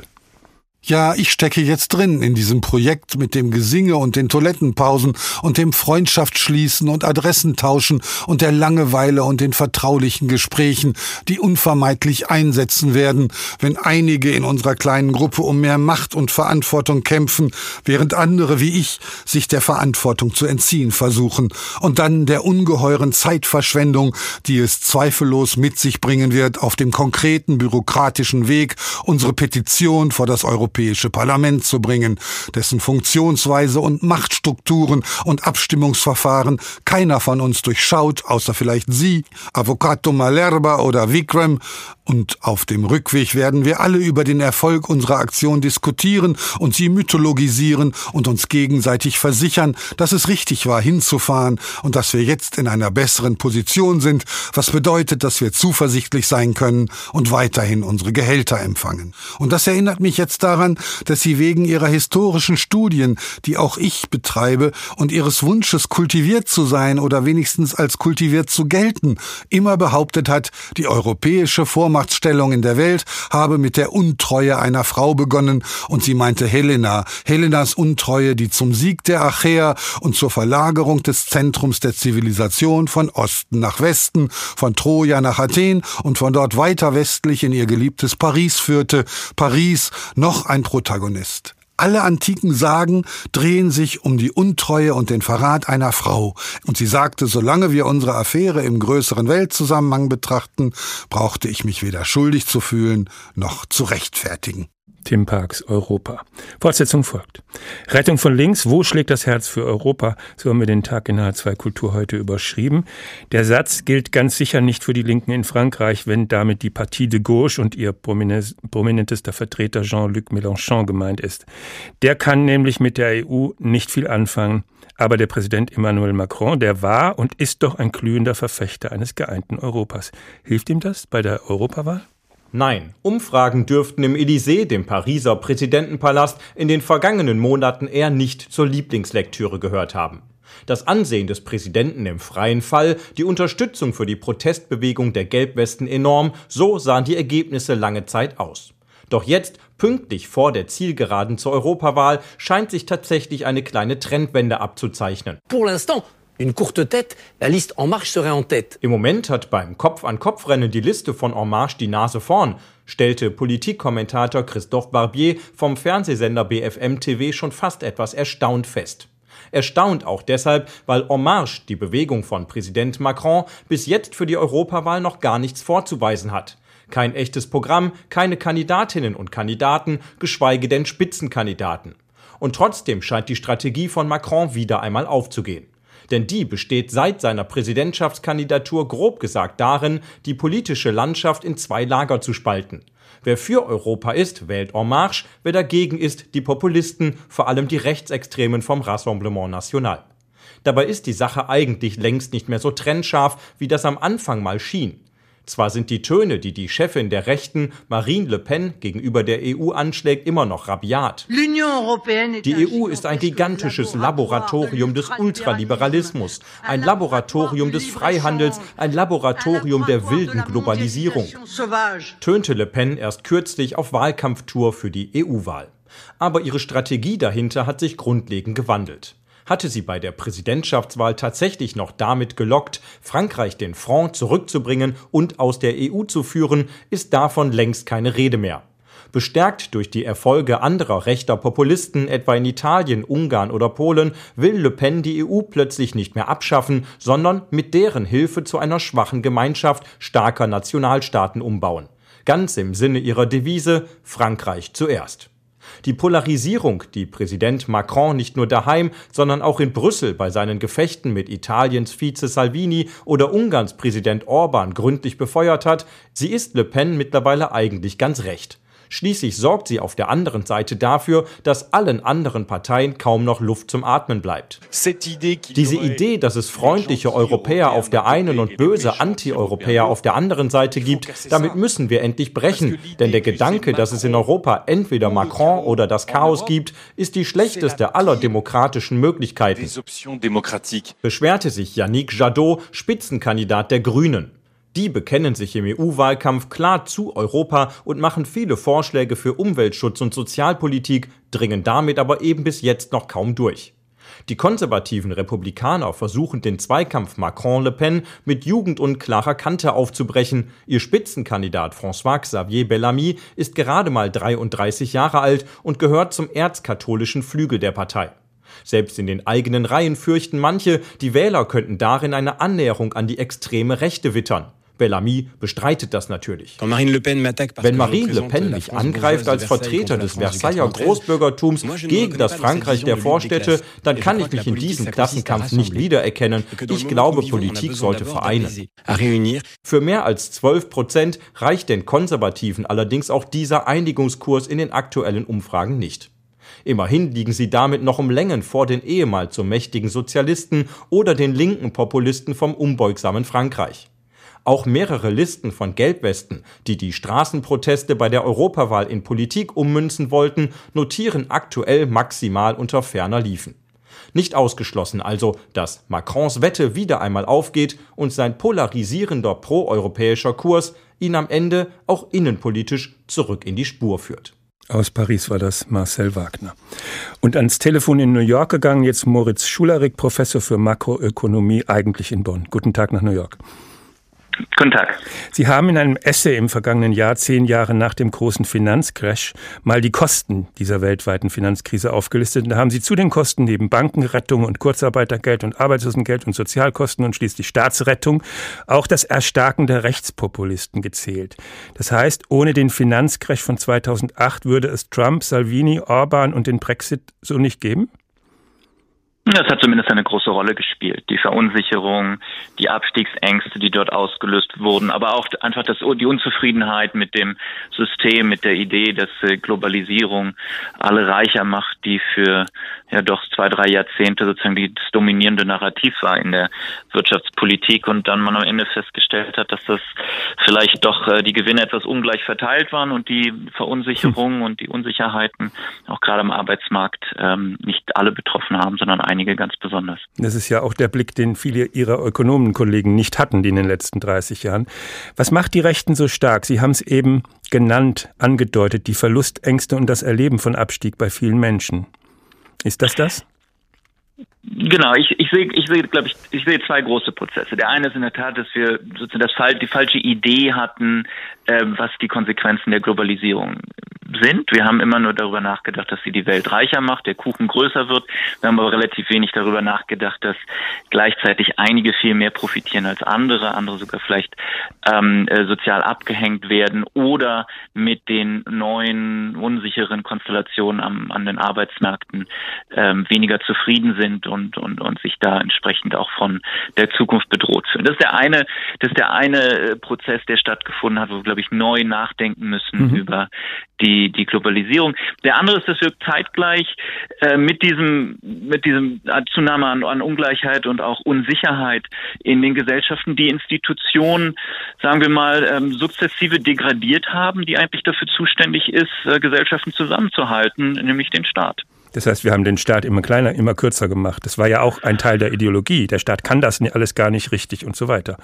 Ja, ich stecke jetzt drin in diesem Projekt mit dem Gesinge und den Toilettenpausen und dem Freundschaftsschließen und Adressentauschen und der Langeweile und den vertraulichen Gesprächen, die unvermeidlich einsetzen werden, wenn einige in unserer kleinen Gruppe um mehr Macht und Verantwortung kämpfen, während andere wie ich sich der Verantwortung zu entziehen versuchen und dann der ungeheuren Zeitverschwendung, die es zweifellos mit sich bringen wird, auf dem konkreten bürokratischen Weg unsere Petition vor das Europäische Europäische Parlament zu bringen, dessen Funktionsweise und Machtstrukturen und Abstimmungsverfahren keiner von uns durchschaut, außer vielleicht Sie, Avvocato Malherba oder Vikram. Und auf dem Rückweg werden wir alle über den Erfolg unserer Aktion diskutieren und sie mythologisieren und uns gegenseitig versichern, dass es richtig war, hinzufahren und dass wir jetzt in einer besseren Position sind, was bedeutet, dass wir zuversichtlich sein können und weiterhin unsere Gehälter empfangen. Und das erinnert mich jetzt daran, dass Sie wegen Ihrer historischen Studien, die auch ich betreibe, und Ihres Wunsches, kultiviert zu sein oder wenigstens als kultiviert zu gelten, immer behauptet hat, die europäische Vormachtstellung in der Welt habe mit der Untreue einer Frau begonnen, und sie meinte Helena, Helenas Untreue, die zum Sieg der Achäer und zur Verlagerung des Zentrums der Zivilisation von Osten nach Westen, von Troja nach Athen und von dort weiter westlich in ihr geliebtes Paris führte. Paris, noch ein Protagonist. Alle antiken Sagen drehen sich um die Untreue und den Verrat einer Frau. Und sie sagte, solange wir unsere Affäre im größeren Weltzusammenhang betrachten, brauchte ich mich weder schuldig zu fühlen, noch zu rechtfertigen. Tim Parks, Europa. Fortsetzung folgt. Rettung von links, wo schlägt das Herz für Europa? So haben wir den Tag in H zwei Kultur heute überschrieben. Der Satz gilt ganz sicher nicht für die Linken in Frankreich, wenn damit die Partie de Gauche und ihr prominentester Vertreter Jean-Luc Mélenchon gemeint ist. Der kann nämlich mit der E U nicht viel anfangen. Aber der Präsident Emmanuel Macron, der war und ist doch ein glühender Verfechter eines geeinten Europas. Hilft ihm das bei der Europawahl? Nein, Umfragen dürften im Élysée, dem Pariser Präsidentenpalast, in den vergangenen Monaten eher nicht zur Lieblingslektüre gehört haben. Das Ansehen des Präsidenten im freien Fall, die Unterstützung für die Protestbewegung der Gelbwesten enorm, so sahen die Ergebnisse lange Zeit aus. Doch jetzt, pünktlich vor der Zielgeraden zur Europawahl, scheint sich tatsächlich eine kleine Trendwende abzuzeichnen. Pour l'instant. Une courte tête, la liste En Marche serait en tête. Im Moment hat beim Kopf-an-Kopf-Rennen die Liste von En Marche die Nase vorn, stellte Politikkommentator Christophe Barbier vom Fernsehsender B F M T V schon fast etwas erstaunt fest. Erstaunt auch deshalb, weil En Marche, die Bewegung von Präsident Macron, bis jetzt für die Europawahl noch gar nichts vorzuweisen hat. Kein echtes Programm, keine Kandidatinnen und Kandidaten, geschweige denn Spitzenkandidaten. Und trotzdem scheint die Strategie von Macron wieder einmal aufzugehen. Denn die besteht seit seiner Präsidentschaftskandidatur grob gesagt darin, die politische Landschaft in zwei Lager zu spalten. Wer für Europa ist, wählt En Marche, wer dagegen ist, die Populisten, vor allem die Rechtsextremen vom Rassemblement National. Dabei ist die Sache eigentlich längst nicht mehr so trennscharf, wie das am Anfang mal schien. Zwar sind die Töne, die die Chefin der Rechten, Marine Le Pen, gegenüber der E U anschlägt, immer noch rabiat. Die E U ist ein gigantisches Laboratorium des Ultraliberalismus, ein Laboratorium des Freihandels, ein Laboratorium der wilden Globalisierung, tönte Le Pen erst kürzlich auf Wahlkampftour für die E U-Wahl. Aber ihre Strategie dahinter hat sich grundlegend gewandelt. Hatte sie bei der Präsidentschaftswahl tatsächlich noch damit gelockt, Frankreich den Franc zurückzubringen und aus der E U zu führen, ist davon längst keine Rede mehr. Bestärkt durch die Erfolge anderer rechter Populisten, etwa in Italien, Ungarn oder Polen, will Le Pen die E U plötzlich nicht mehr abschaffen, sondern mit deren Hilfe zu einer schwachen Gemeinschaft starker Nationalstaaten umbauen. Ganz im Sinne ihrer Devise Frankreich zuerst. Die Polarisierung, die Präsident Macron nicht nur daheim, sondern auch in Brüssel bei seinen Gefechten mit Italiens Vize Salvini oder Ungarns Präsident Orban gründlich befeuert hat, sie ist Le Pen mittlerweile eigentlich ganz recht. Schließlich sorgt sie auf der anderen Seite dafür, dass allen anderen Parteien kaum noch Luft zum Atmen bleibt. Diese Idee, dass es freundliche Europäer auf der einen und böse Anti-Europäer auf der anderen Seite gibt, damit müssen wir endlich brechen. Denn der Gedanke, dass es in Europa entweder Macron oder das Chaos gibt, ist die schlechteste aller demokratischen Möglichkeiten, beschwerte sich Yannick Jadot, Spitzenkandidat der Grünen. Die bekennen sich im E U-Wahlkampf klar zu Europa und machen viele Vorschläge für Umweltschutz und Sozialpolitik, dringen damit aber eben bis jetzt noch kaum durch. Die konservativen Republikaner versuchen den Zweikampf Macron-Le Pen mit Jugend und klarer Kante aufzubrechen. Ihr Spitzenkandidat François-Xavier Bellamy ist gerade mal dreiunddreißig Jahre alt und gehört zum erzkatholischen Flügel der Partei. Selbst in den eigenen Reihen fürchten manche, die Wähler könnten darin eine Annäherung an die extreme Rechte wittern. Bellamy bestreitet das natürlich. Wenn Marine Le Pen mich angreift als Vertreter des Versailler Großbürgertums gegen das Frankreich der Vorstädte, dann kann ich mich in diesem Klassenkampf nicht wiedererkennen. Ich glaube, Politik sollte vereinen. Für mehr als zwölf Prozent reicht den Konservativen allerdings auch dieser Einigungskurs in den aktuellen Umfragen nicht. Immerhin liegen sie damit noch um Längen vor den ehemals so mächtigen Sozialisten oder den linken Populisten vom unbeugsamen Frankreich. Auch mehrere Listen von Gelbwesten, die die Straßenproteste bei der Europawahl in Politik ummünzen wollten, notieren aktuell maximal unter ferner Liefen. Nicht ausgeschlossen also, dass Macrons Wette wieder einmal aufgeht und sein polarisierender proeuropäischer Kurs ihn am Ende auch innenpolitisch zurück in die Spur führt. Aus Paris war das Marcel Wagner. Und ans Telefon in New York gegangen, jetzt Moritz Schularik, Professor für Makroökonomie, eigentlich in Bonn. Guten Tag nach New York. Guten Tag. Sie haben in einem Essay im vergangenen Jahr, zehn Jahre nach dem großen Finanzcrash, mal die Kosten dieser weltweiten Finanzkrise aufgelistet. Und da haben Sie zu den Kosten neben Bankenrettung und Kurzarbeitergeld und Arbeitslosengeld und Sozialkosten und schließlich Staatsrettung auch das Erstarken der Rechtspopulisten gezählt. Das heißt, ohne den Finanzcrash von zweitausendacht würde es Trump, Salvini, Orban und den Brexit so nicht geben? Das hat zumindest eine große Rolle gespielt. Die Verunsicherung, die Abstiegsängste, die dort ausgelöst wurden, aber auch einfach das, die Unzufriedenheit mit dem System, mit der Idee, dass Globalisierung alle reicher macht, die für ja doch zwei, drei Jahrzehnte sozusagen das dominierende Narrativ war in der Wirtschaftspolitik und dann man am Ende festgestellt hat, dass das vielleicht doch äh, die Gewinne etwas ungleich verteilt waren und die Verunsicherung und die Unsicherheiten auch gerade am Arbeitsmarkt ähm, nicht alle betroffen haben, sondern einige ganz besonders. Das ist ja auch der Blick, den viele Ihrer Ökonomenkollegen nicht hatten, die in den letzten dreißig Jahren. Was macht die Rechten so stark? Sie haben es eben genannt, angedeutet, die Verlustängste und das Erleben von Abstieg bei vielen Menschen. Ist das das? Genau, ich, ich sehe, ich sehe, glaube ich, ich sehe zwei große Prozesse. Der eine ist in der Tat, dass wir sozusagen das, die falsche Idee hatten, äh, was die Konsequenzen der Globalisierung sind. Wir haben immer nur darüber nachgedacht, dass sie die Welt reicher macht, der Kuchen größer wird. Wir haben aber relativ wenig darüber nachgedacht, dass gleichzeitig einige viel mehr profitieren als andere, andere sogar vielleicht ähm, äh, sozial abgehängt werden oder mit den neuen unsicheren Konstellationen am, an den Arbeitsmärkten ähm, weniger zufrieden sind und, und, und sich da entsprechend auch von der Zukunft bedroht fühlen. Das ist der eine, das ist der eine Prozess, der stattgefunden hat, wo wir, glaube ich, neu nachdenken müssen mhm. über die, die Globalisierung. Der andere ist, dass wir zeitgleich äh, mit diesem, mit diesem Zunahme an, an Ungleichheit und auch Unsicherheit in den Gesellschaften die Institutionen, sagen wir mal, ähm, sukzessive degradiert haben, die eigentlich dafür zuständig ist, äh, Gesellschaften zusammenzuhalten, nämlich den Staat. Das heißt, wir haben den Staat immer kleiner, immer kürzer gemacht. Das war ja auch ein Teil der Ideologie. Der Staat kann das alles gar nicht richtig und so weiter.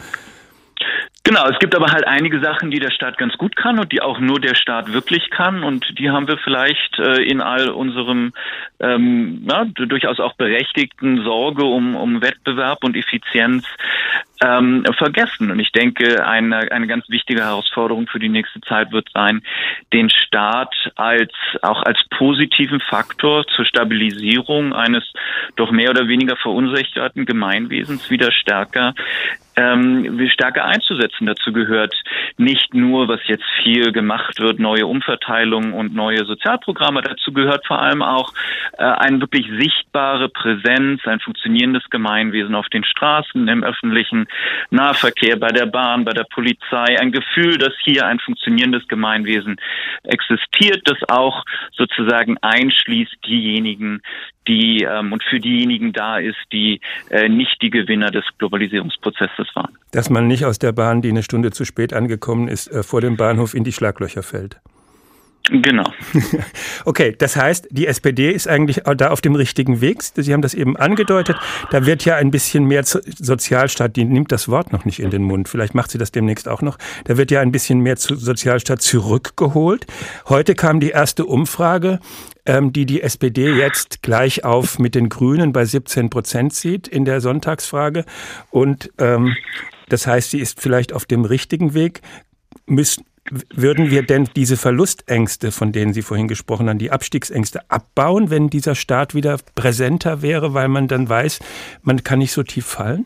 Genau, es gibt aber halt einige Sachen, die der Staat ganz gut kann und die auch nur der Staat wirklich kann und die haben wir vielleicht äh, in all unserem ähm, ja, durchaus auch berechtigten Sorge um, um Wettbewerb und Effizienz ähm, vergessen. Und ich denke, eine, eine ganz wichtige Herausforderung für die nächste Zeit wird sein, den Staat als auch als positiven Faktor zur Stabilisierung eines doch mehr oder weniger verunsicherten Gemeinwesens wieder stärker ähm, stärker einzusetzen. Dazu gehört nicht nur, was jetzt viel gemacht wird, neue Umverteilungen und neue Sozialprogramme. Dazu gehört vor allem auch äh, eine wirklich sichtbare Präsenz, ein funktionierendes Gemeinwesen auf den Straßen, im öffentlichen Nahverkehr, bei der Bahn, bei der Polizei. Ein Gefühl, dass hier ein funktionierendes Gemeinwesen existiert, das auch sozusagen einschließt diejenigen, die ähm, und für diejenigen da ist, die äh, nicht die Gewinner des Globalisierungsprozesses waren. Dass man nicht aus der Bahn, die eine Stunde zu spät angekommen ist, äh, vor dem Bahnhof in die Schlaglöcher fällt. Genau. Okay, das heißt, die S P D ist eigentlich da auf dem richtigen Weg. Sie haben das eben angedeutet. Da wird ja ein bisschen mehr Sozialstaat, die nimmt das Wort noch nicht in den Mund. Vielleicht macht sie das demnächst auch noch. Da wird ja ein bisschen mehr Sozialstaat zurückgeholt. Heute kam die erste Umfrage, die die S P D jetzt gleich auf mit den Grünen bei siebzehn Prozent sieht in der Sonntagsfrage. Und ähm, das heißt, sie ist vielleicht auf dem richtigen Weg. Müssen Würden wir denn diese Verlustängste, von denen Sie vorhin gesprochen haben, die Abstiegsängste abbauen, wenn dieser Staat wieder präsenter wäre, weil man dann weiß, man kann nicht so tief fallen?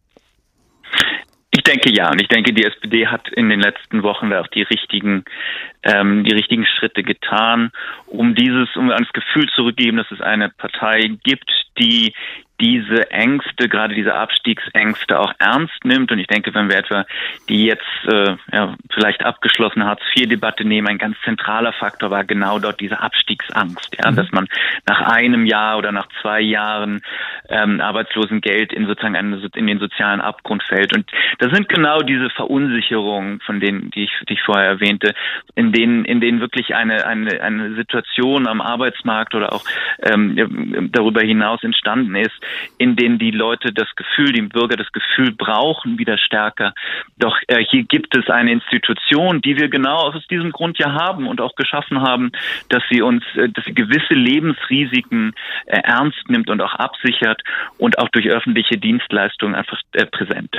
Ich denke ja, und ich denke, die S P D hat in den letzten Wochen auch die richtigen, ähm, die richtigen Schritte getan, um dieses, um das Gefühl zurückzugeben, dass es eine Partei gibt, die diese Ängste, gerade diese Abstiegsängste auch ernst nimmt. Und ich denke, wenn wir etwa die jetzt äh, ja, vielleicht abgeschlossene Hartz vier Debatte nehmen, ein ganz zentraler Faktor war genau dort diese Abstiegsangst, ja, mhm. dass man nach einem Jahr oder nach zwei Jahren ähm, Arbeitslosengeld in sozusagen einen, in den sozialen Abgrund fällt. Und das sind genau diese Verunsicherungen, von denen, die ich, die ich vorher erwähnte, in denen, in denen wirklich eine, eine, eine Situation am Arbeitsmarkt oder auch ähm, darüber hinaus entstanden ist, in denen die Leute das Gefühl, die Bürger das Gefühl brauchen, wieder stärker. Doch äh, hier gibt es eine Institution, die wir genau aus diesem Grund ja haben und auch geschaffen haben, dass sie uns, äh, dass sie gewisse Lebensrisiken äh, ernst nimmt und auch absichert und auch durch öffentliche Dienstleistungen einfach äh, präsent ist.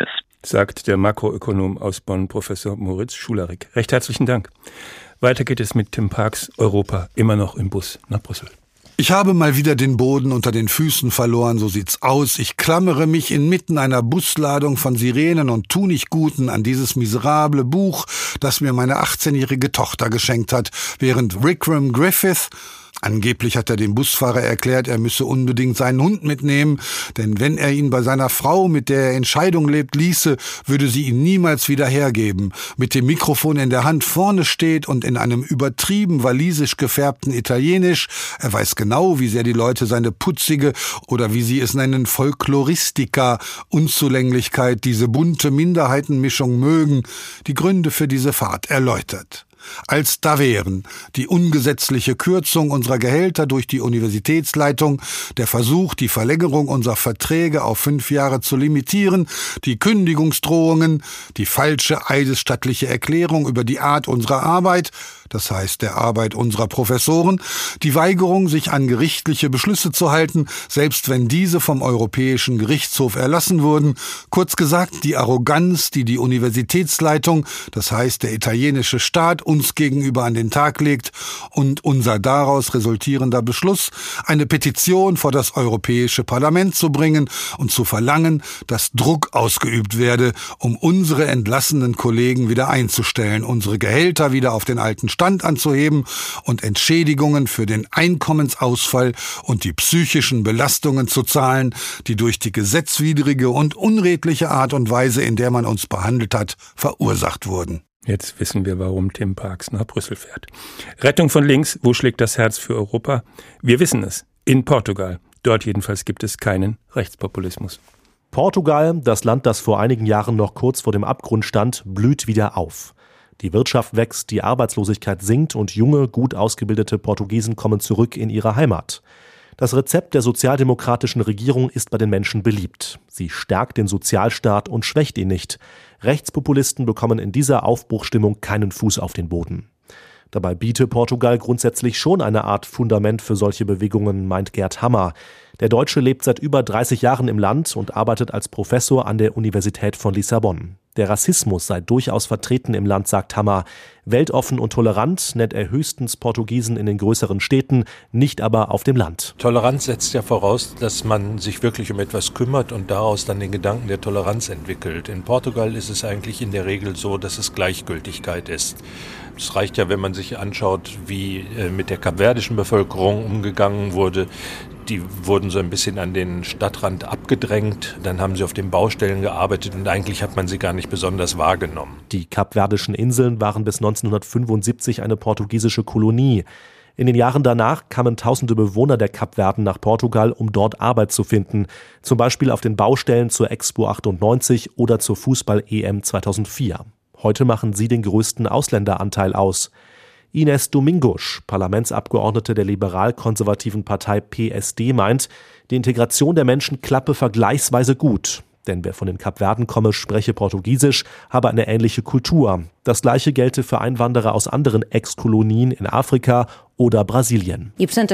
sagt der Makroökonom aus Bonn, Professor Moritz Schularik. Recht herzlichen Dank. Weiter geht es mit Tim Parks, Europa, immer noch im Bus nach Brüssel. Ich habe mal wieder den Boden unter den Füßen verloren, so sieht's aus. Ich klammere mich inmitten einer Busladung von Sirenen und Tunichtguten an dieses miserable Buch, das mir meine achtzehnjährige Tochter geschenkt hat, während Wickram Griffith... Angeblich hat er dem Busfahrer erklärt, er müsse unbedingt seinen Hund mitnehmen, denn wenn er ihn bei seiner Frau, mit der er in Scheidung lebt, ließe, würde sie ihn niemals wieder hergeben. Mit dem Mikrofon in der Hand vorne steht und in einem übertrieben walisisch gefärbten Italienisch, er weiß genau, wie sehr die Leute seine putzige oder wie sie es nennen, Folkloristika, Unzulänglichkeit, diese bunte Minderheitenmischung mögen, die Gründe für diese Fahrt erläutert. Als da wären die ungesetzliche Kürzung unserer Gehälter durch die Universitätsleitung, der Versuch, die Verlängerung unserer Verträge auf fünf Jahre zu limitieren, die Kündigungsdrohungen, die falsche eidesstattliche Erklärung über die Art unserer Arbeit, das heißt der Arbeit unserer Professoren, die Weigerung, sich an gerichtliche Beschlüsse zu halten, selbst wenn diese vom Europäischen Gerichtshof erlassen wurden, kurz gesagt die Arroganz, die die Universitätsleitung, das heißt der italienische Staat, uns gegenüber an den Tag legt und unser daraus resultierender Beschluss, eine Petition vor das Europäische Parlament zu bringen und zu verlangen, dass Druck ausgeübt werde, um unsere entlassenen Kollegen wieder einzustellen, unsere Gehälter wieder auf den alten Stand anzuheben und Entschädigungen für den Einkommensausfall und die psychischen Belastungen zu zahlen, die durch die gesetzwidrige und unredliche Art und Weise, in der man uns behandelt hat, verursacht wurden. Jetzt wissen wir, warum Tim Parks nach Brüssel fährt. Rettung von links, wo schlägt das Herz für Europa? Wir wissen es, in Portugal. Dort jedenfalls gibt es keinen Rechtspopulismus. Portugal, das Land, das vor einigen Jahren noch kurz vor dem Abgrund stand, blüht wieder auf. Die Wirtschaft wächst, die Arbeitslosigkeit sinkt und junge, gut ausgebildete Portugiesen kommen zurück in ihre Heimat. Das Rezept der sozialdemokratischen Regierung ist bei den Menschen beliebt. Sie stärkt den Sozialstaat und schwächt ihn nicht. Rechtspopulisten bekommen in dieser Aufbruchstimmung keinen Fuß auf den Boden. Dabei biete Portugal grundsätzlich schon eine Art Fundament für solche Bewegungen, meint Gerd Hammer. Der Deutsche lebt seit über dreißig Jahren im Land und arbeitet als Professor an der Universität von Lissabon. Der Rassismus sei durchaus vertreten im Land, sagt Hammer. Weltoffen und tolerant nennt er höchstens Portugiesen in den größeren Städten, nicht aber auf dem Land. Toleranz setzt ja voraus, dass man sich wirklich um etwas kümmert und daraus dann den Gedanken der Toleranz entwickelt. In Portugal ist es eigentlich in der Regel so, dass es Gleichgültigkeit ist. Es reicht ja, wenn man sich anschaut, wie mit der kapverdischen Bevölkerung umgegangen wurde. Die wurden so ein bisschen an den Stadtrand abgedrängt, dann haben sie auf den Baustellen gearbeitet und eigentlich hat man sie gar nicht besonders wahrgenommen. Die Kapverdischen Inseln waren bis neunzehnhundertfünfundsiebzig eine portugiesische Kolonie. In den Jahren danach kamen tausende Bewohner der Kapverden nach Portugal, um dort Arbeit zu finden, zum Beispiel auf den Baustellen zur Expo achtundneunzig oder zur Fußball-E M zweitausendvier. Heute machen sie den größten Ausländeranteil aus. Inés Domingos, Parlamentsabgeordnete der liberal-konservativen Partei P S D, meint, die Integration der Menschen klappe vergleichsweise gut. Denn wer von den Kapverden komme, spreche Portugiesisch, habe eine ähnliche Kultur. Das Gleiche gelte für Einwanderer aus anderen Ex-Kolonien in Afrika oder Brasilien.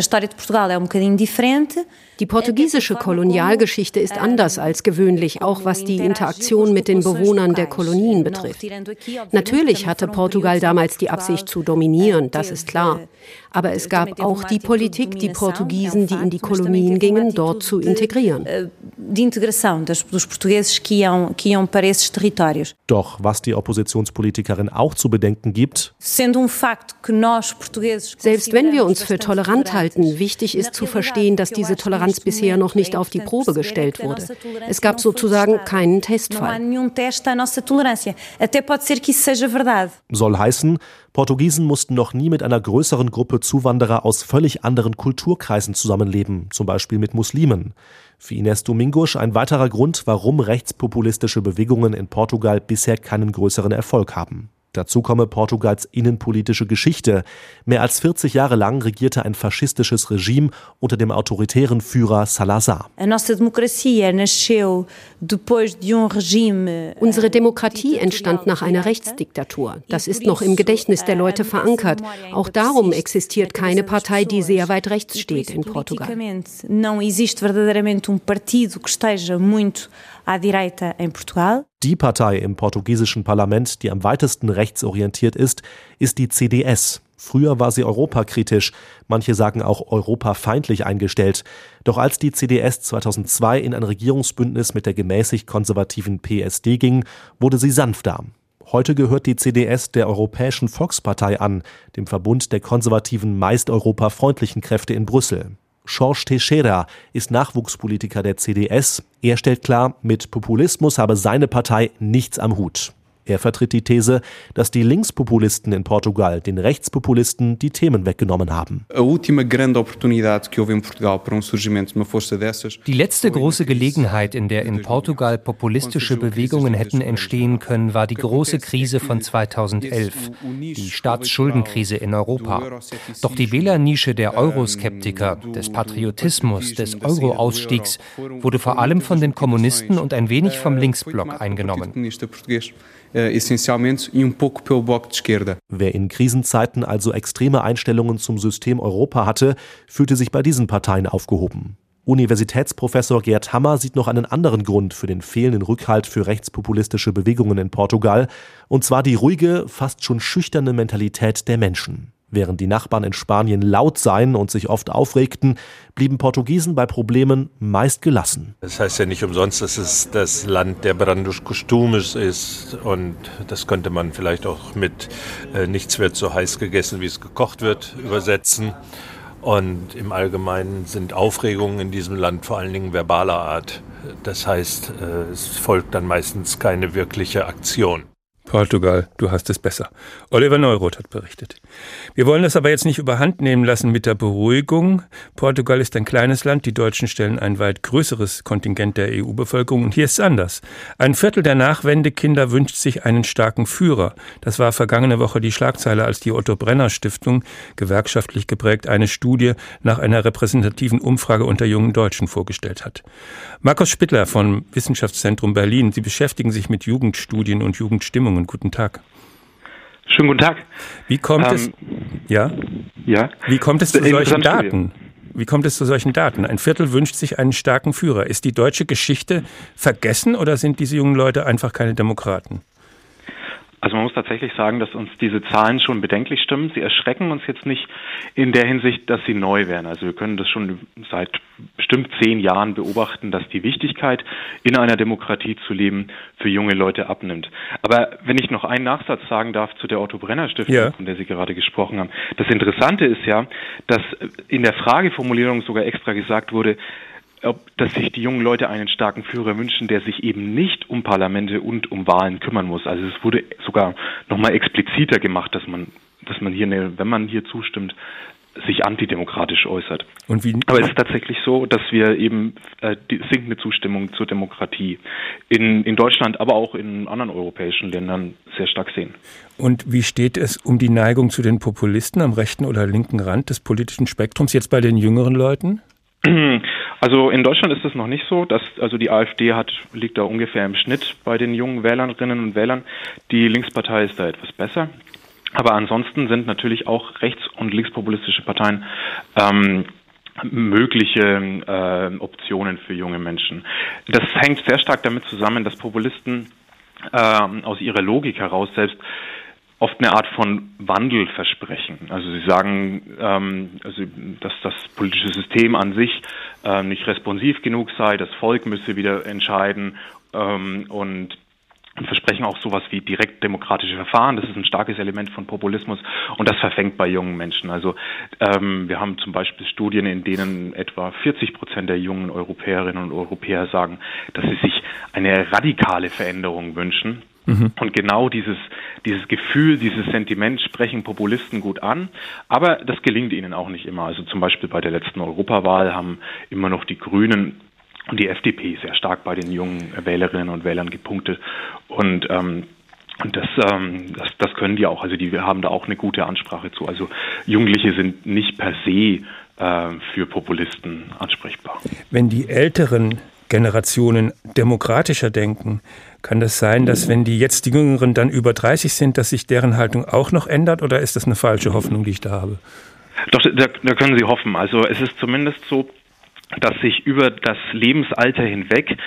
Die portugiesische Kolonialgeschichte ist anders als gewöhnlich, auch was die Interaktion mit den Bewohnern der Kolonien betrifft. Natürlich hatte Portugal damals die Absicht zu dominieren, das ist klar. Aber es gab auch die Politik, die Portugiesen, die in die Kolonien gingen, dort zu integrieren. Doch was die Oppositionspolitikerin auch zu bedenken gibt: Selbst wenn wir uns für tolerant halten, wichtig ist zu verstehen, dass diese Toleranz bisher noch nicht auf die Probe gestellt wurde. Es gab sozusagen keinen Testfall. Soll heißen, Portugiesen mussten noch nie mit einer größeren Gruppe Zuwanderer aus völlig anderen Kulturkreisen zusammenleben, zum Beispiel mit Muslimen. Für Inés Domingos ein weiterer Grund, warum rechtspopulistische Bewegungen in Portugal bisher keinen größeren Erfolg haben. Dazu komme Portugals innenpolitische Geschichte. Mehr als vierzig Jahre lang regierte ein faschistisches Regime unter dem autoritären Führer Salazar. Unsere Demokratie entstand nach einer Rechtsdiktatur. Das ist noch im Gedächtnis der Leute verankert. Auch darum existiert keine Partei, die sehr weit rechts steht in Portugal. Die Partei im portugiesischen Parlament, die am weitesten rechtsorientiert ist, ist die C D S. Früher war sie europakritisch, manche sagen auch europafeindlich eingestellt. Doch als die C D S zweitausendzwei in ein Regierungsbündnis mit der gemäßigt konservativen P S D ging, wurde sie sanfter. Heute gehört die C D S der Europäischen Volkspartei an, dem Verbund der konservativen, meist europafreundlichen Kräfte in Brüssel. Jorge Teixeira ist Nachwuchspolitiker der C D S. Er stellt klar, mit Populismus habe seine Partei nichts am Hut. Er vertritt die These, dass die Linkspopulisten in Portugal den Rechtspopulisten die Themen weggenommen haben. Die letzte große Gelegenheit, in der in Portugal populistische Bewegungen hätten entstehen können, war die große Krise von zweitausendelf, die Staatsschuldenkrise in Europa. Doch die Wählernische der Euroskeptiker, des Patriotismus, des Euro-Ausstiegs wurde vor allem von den Kommunisten und ein wenig vom Linksblock eingenommen. Wer in Krisenzeiten also extreme Einstellungen zum System Europa hatte, fühlte sich bei diesen Parteien aufgehoben. Universitätsprofessor Gerd Hammer sieht noch einen anderen Grund für den fehlenden Rückhalt für rechtspopulistische Bewegungen in Portugal, und zwar die ruhige, fast schon schüchterne Mentalität der Menschen. Während die Nachbarn in Spanien laut seien und sich oft aufregten, blieben Portugiesen bei Problemen meist gelassen. Das heißt ja nicht umsonst, dass es das Land der Brandos Costumes ist. Und das könnte man vielleicht auch mit äh, nichts wird so heiß gegessen, wie es gekocht wird, übersetzen. Und im Allgemeinen sind Aufregungen in diesem Land vor allen Dingen verbaler Art. Das heißt, äh, es folgt dann meistens keine wirkliche Aktion. Portugal, du hast es besser. Oliver Neuroth hat berichtet. Wir wollen das aber jetzt nicht überhand nehmen lassen mit der Beruhigung. Portugal ist ein kleines Land, die Deutschen stellen ein weit größeres Kontingent der E U-Bevölkerung und hier ist es anders. Ein Viertel der Nachwendekinder wünscht sich einen starken Führer. Das war vergangene Woche die Schlagzeile, als die Otto-Brenner-Stiftung, gewerkschaftlich geprägt, eine Studie nach einer repräsentativen Umfrage unter jungen Deutschen vorgestellt hat. Markus Spittler vom Wissenschaftszentrum Berlin, Sie beschäftigen sich mit Jugendstudien und Jugendstimmungen. Guten Tag. Schönen guten Tag. Wie kommt ähm, es, ja? Ja. Wie kommt es zu solchen Daten? Wie kommt es zu solchen Daten? Ein Viertel wünscht sich einen starken Führer. Ist die deutsche Geschichte vergessen oder sind diese jungen Leute einfach keine Demokraten? Also man muss tatsächlich sagen, dass uns diese Zahlen schon bedenklich stimmen. Sie erschrecken uns jetzt nicht in der Hinsicht, dass sie neu wären. Also wir können das schon seit bestimmt zehn Jahren beobachten, dass die Wichtigkeit, in einer Demokratie zu leben, für junge Leute abnimmt. Aber wenn ich noch einen Nachsatz sagen darf zu der Otto-Brenner-Stiftung, ja, von der Sie gerade gesprochen haben. Das Interessante ist ja, dass in der Frageformulierung sogar extra gesagt wurde, dass sich die jungen Leute einen starken Führer wünschen, der sich eben nicht um Parlamente und um Wahlen kümmern muss. Also es wurde sogar nochmal expliziter gemacht, dass man, dass man hier, eine, wenn man hier zustimmt, sich antidemokratisch äußert. Und wie? Aber es ist tatsächlich so, dass wir eben äh, die sinkende Zustimmung zur Demokratie in, in Deutschland, aber auch in anderen europäischen Ländern sehr stark sehen. Und wie steht es um die Neigung zu den Populisten am rechten oder linken Rand des politischen Spektrums jetzt bei den jüngeren Leuten? Also in Deutschland ist es noch nicht so, dass also die AfD hat liegt da ungefähr im Schnitt bei den jungen Wählerinnen und Wählern. Die Linkspartei ist da etwas besser. Aber ansonsten sind natürlich auch rechts- und linkspopulistische Parteien ähm, mögliche äh, Optionen für junge Menschen. Das hängt sehr stark damit zusammen, dass Populisten äh, aus ihrer Logik heraus selbst oft eine Art von Wandel versprechen. Also sie sagen, ähm, also, dass das politische System an sich äh, nicht responsiv genug sei, das Volk müsse wieder entscheiden ähm, und und versprechen auch sowas wie direkt demokratische Verfahren. Das ist ein starkes Element von Populismus und das verfängt bei jungen Menschen. Also ähm, wir haben zum Beispiel Studien, in denen etwa vierzig Prozent der jungen Europäerinnen und Europäer sagen, dass sie sich eine radikale Veränderung wünschen. Mhm. Und genau dieses, dieses Gefühl, dieses Sentiment sprechen Populisten gut an, aber das gelingt ihnen auch nicht immer. Also zum Beispiel bei der letzten Europawahl haben immer noch die Grünen und die F D P sehr stark bei den jungen Wählerinnen und Wählern gepunktet. Und, ähm, und das, ähm, das, das können die auch. Also die haben da auch eine gute Ansprache zu. Also Jugendliche sind nicht per se äh, für Populisten ansprechbar. Wenn die älteren Generationen demokratischer denken, kann das sein, dass wenn die jetzt die Jüngeren dann über dreißig sind, dass sich deren Haltung auch noch ändert? Oder ist das eine falsche Hoffnung, die ich da habe? Doch, da, da können Sie hoffen. Also es ist zumindest so, dass sich über das Lebensalter hinweg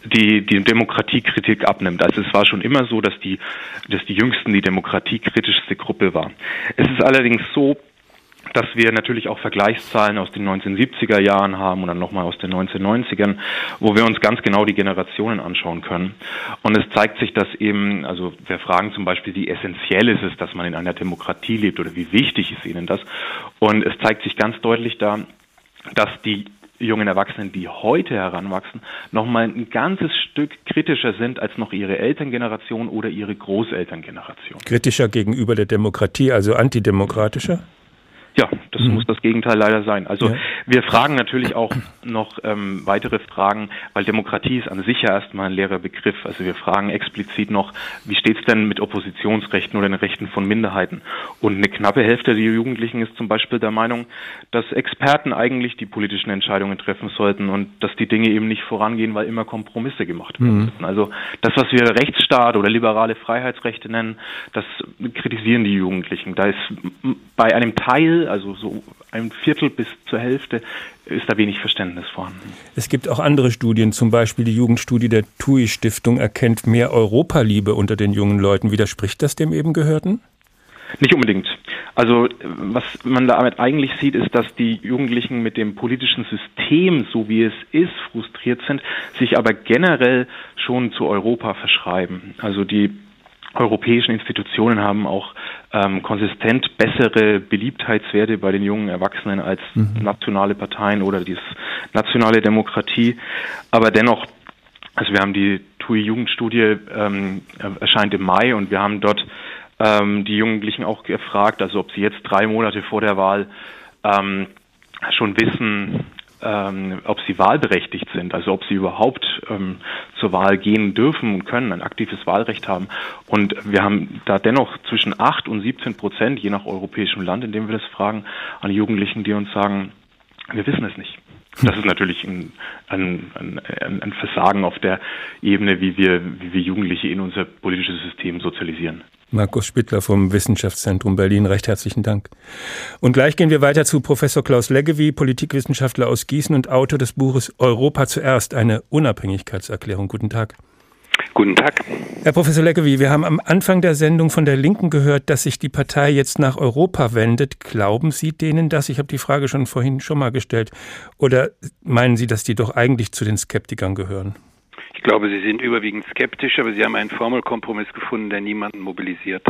die die Demokratiekritik abnimmt. Also es war schon immer so, dass die, dass die Jüngsten die demokratiekritischste Gruppe war. Es ist allerdings so, dass wir natürlich auch Vergleichszahlen aus den neunzehnhundertsiebziger Jahren haben und dann nochmal aus den neunzehnhundertneunzigern, wo wir uns ganz genau die Generationen anschauen können. Und es zeigt sich, dass eben, also wir fragen zum Beispiel, wie essentiell ist es, dass man in einer Demokratie lebt oder wie wichtig ist ihnen das? Und es zeigt sich ganz deutlich da, dass die jungen Erwachsenen, die heute heranwachsen, nochmal ein ganzes Stück kritischer sind als noch ihre Elterngeneration oder ihre Großelterngeneration. Kritischer gegenüber der Demokratie, also antidemokratischer? Ja, das mhm. muss das Gegenteil leider sein. Also ja. wir fragen natürlich auch noch ähm, weitere Fragen, weil Demokratie ist an sich ja erstmal ein leerer Begriff. Also wir fragen explizit noch, wie steht es denn mit Oppositionsrechten oder den Rechten von Minderheiten? Und eine knappe Hälfte der Jugendlichen ist zum Beispiel der Meinung, dass Experten eigentlich die politischen Entscheidungen treffen sollten und dass die Dinge eben nicht vorangehen, weil immer Kompromisse gemacht werden müssen. Mhm. Also das, was wir Rechtsstaat oder liberale Freiheitsrechte nennen, das kritisieren die Jugendlichen. Da ist bei einem Teil, also so ein Viertel bis zur Hälfte, ist da wenig Verständnis vorhanden. Es gibt auch andere Studien, zum Beispiel die Jugendstudie der T U I-Stiftung erkennt mehr Europaliebe unter den jungen Leuten. Widerspricht das dem eben Gehörten? Nicht unbedingt. Also was man damit eigentlich sieht, ist, dass die Jugendlichen mit dem politischen System, so wie es ist, frustriert sind, sich aber generell schon zu Europa verschreiben. Also die europäischen Institutionen haben auch ähm, konsistent bessere Beliebtheitswerte bei den jungen Erwachsenen als mhm. nationale Parteien oder die nationale Demokratie. Aber dennoch, also wir haben die T U I-Jugendstudie ähm, erscheint im Mai und wir haben dort ähm, die Jugendlichen auch gefragt, also ob sie jetzt drei Monate vor der Wahl ähm, schon wissen, Ähm, ob sie wahlberechtigt sind, also ob sie überhaupt ähm, zur Wahl gehen dürfen und können, ein aktives Wahlrecht haben. Und wir haben da dennoch zwischen acht und siebzehn Prozent, je nach europäischem Land, in dem wir das fragen, an Jugendlichen, die uns sagen, wir wissen es nicht. Das ist natürlich ein, ein, ein, ein Versagen auf der Ebene, wie wir, wie wir Jugendliche in unser politisches System sozialisieren. Markus Spittler vom Wissenschaftszentrum Berlin, recht herzlichen Dank. Und gleich gehen wir weiter zu Professor Klaus Leggevi, Politikwissenschaftler aus Gießen und Autor des Buches Europa zuerst, eine Unabhängigkeitserklärung. Guten Tag. Guten Tag. Herr Professor Leggevi, wir haben am Anfang der Sendung von der Linken gehört, dass sich die Partei jetzt nach Europa wendet. Glauben Sie denen das? Ich habe die Frage schon vorhin schon mal gestellt. Oder meinen Sie, dass die doch eigentlich zu den Skeptikern gehören? Ich glaube, Sie sind überwiegend skeptisch, aber Sie haben einen Formelkompromiss gefunden, der niemanden mobilisiert.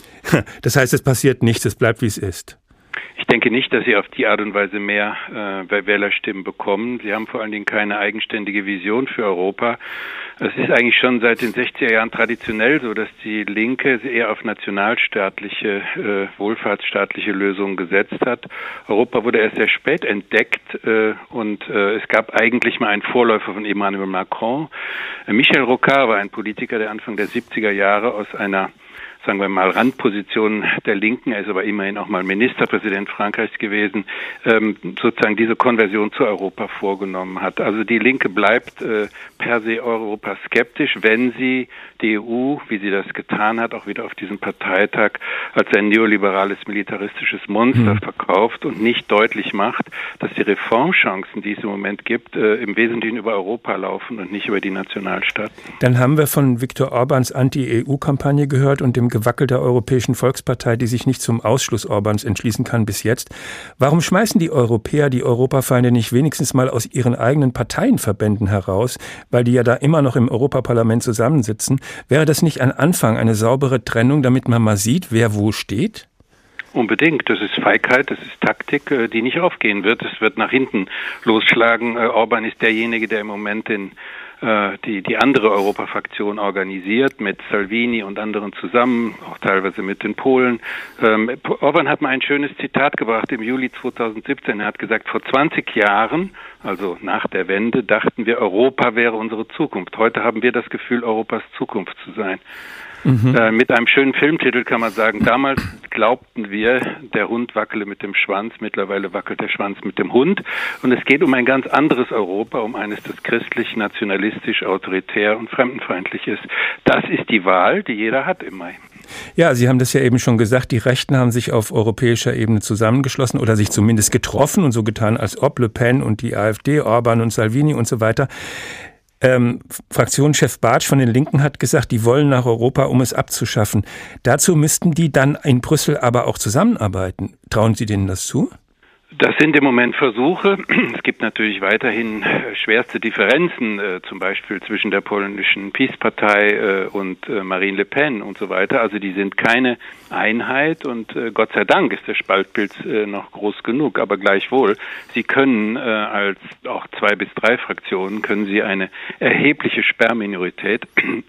Das heißt, es passiert nichts, es bleibt, wie es ist. Ich denke nicht, dass Sie auf die Art und Weise mehr äh, Wählerstimmen bekommen. Sie haben vor allen Dingen keine eigenständige Vision für Europa. Es ist eigentlich schon seit den sechziger Jahren traditionell so, dass die Linke eher auf nationalstaatliche, äh, wohlfahrtsstaatliche Lösungen gesetzt hat. Europa wurde erst sehr spät entdeckt äh, und äh, es gab eigentlich mal einen Vorläufer von Emmanuel Macron. Äh, Michel Rocard war ein Politiker, der Anfang der siebziger Jahre aus einer sagen wir mal, Randposition der Linken, er ist aber immerhin auch mal Ministerpräsident Frankreichs gewesen, ähm, sozusagen diese Konversion zu Europa vorgenommen hat. Also die Linke bleibt äh, per se Europa skeptisch, wenn sie die E U, wie sie das getan hat, auch wieder auf diesem Parteitag als ein neoliberales, militaristisches Monster mhm. verkauft und nicht deutlich macht, dass die Reformchancen, die es im Moment gibt, äh, im Wesentlichen über Europa laufen und nicht über die Nationalstaaten. Dann haben wir von Viktor Orbáns Anti-E U-Kampagne gehört und dem Gewackel der Europäischen Volkspartei, die sich nicht zum Ausschluss Orbáns entschließen kann bis jetzt. Warum schmeißen die Europäer die Europafeinde nicht wenigstens mal aus ihren eigenen Parteienverbänden heraus, weil die ja da immer noch im Europaparlament zusammensitzen? Wäre das nicht ein Anfang, eine saubere Trennung, damit man mal sieht, wer wo steht? Unbedingt. Das ist Feigheit, das ist Taktik, die nicht aufgehen wird. Es wird nach hinten losschlagen. Orbán ist derjenige, der im Moment den die die andere Europafraktion organisiert, mit Salvini und anderen zusammen, auch teilweise mit den Polen. Ähm, Orbán hat mal ein schönes Zitat gebracht im Juli zweitausendsiebzehn. Er hat gesagt, vor zwanzig Jahren, also nach der Wende, dachten wir, Europa wäre unsere Zukunft. Heute haben wir das Gefühl, Europas Zukunft zu sein. Mhm. Äh, mit einem schönen Filmtitel kann man sagen, damals glaubten wir, der Hund wackele mit dem Schwanz, mittlerweile wackelt der Schwanz mit dem Hund. Und es geht um ein ganz anderes Europa, um eines, das christlich, nationalistisch, autoritär und fremdenfeindlich ist. Das ist die Wahl, die jeder hat im Mai. Ja, Sie haben das ja eben schon gesagt, die Rechten haben sich auf europäischer Ebene zusammengeschlossen oder sich zumindest getroffen und so getan, als ob Le Pen und die AfD, Orbán und Salvini und so weiter. Ähm, Fraktionschef Bartsch von den Linken hat gesagt, die wollen nach Europa, um es abzuschaffen. Dazu müssten die dann in Brüssel aber auch zusammenarbeiten. Trauen Sie denen das zu? Das sind im Moment Versuche. Es gibt natürlich weiterhin schwerste Differenzen, äh, zum Beispiel zwischen der polnischen PiS-Partei äh, und äh, Marine Le Pen und so weiter. Also die sind keine Einheit und äh, Gott sei Dank ist der Spaltpilz äh, noch groß genug. Aber gleichwohl, sie können äh, als auch zwei bis drei Fraktionen, können sie eine erhebliche Sperrminorität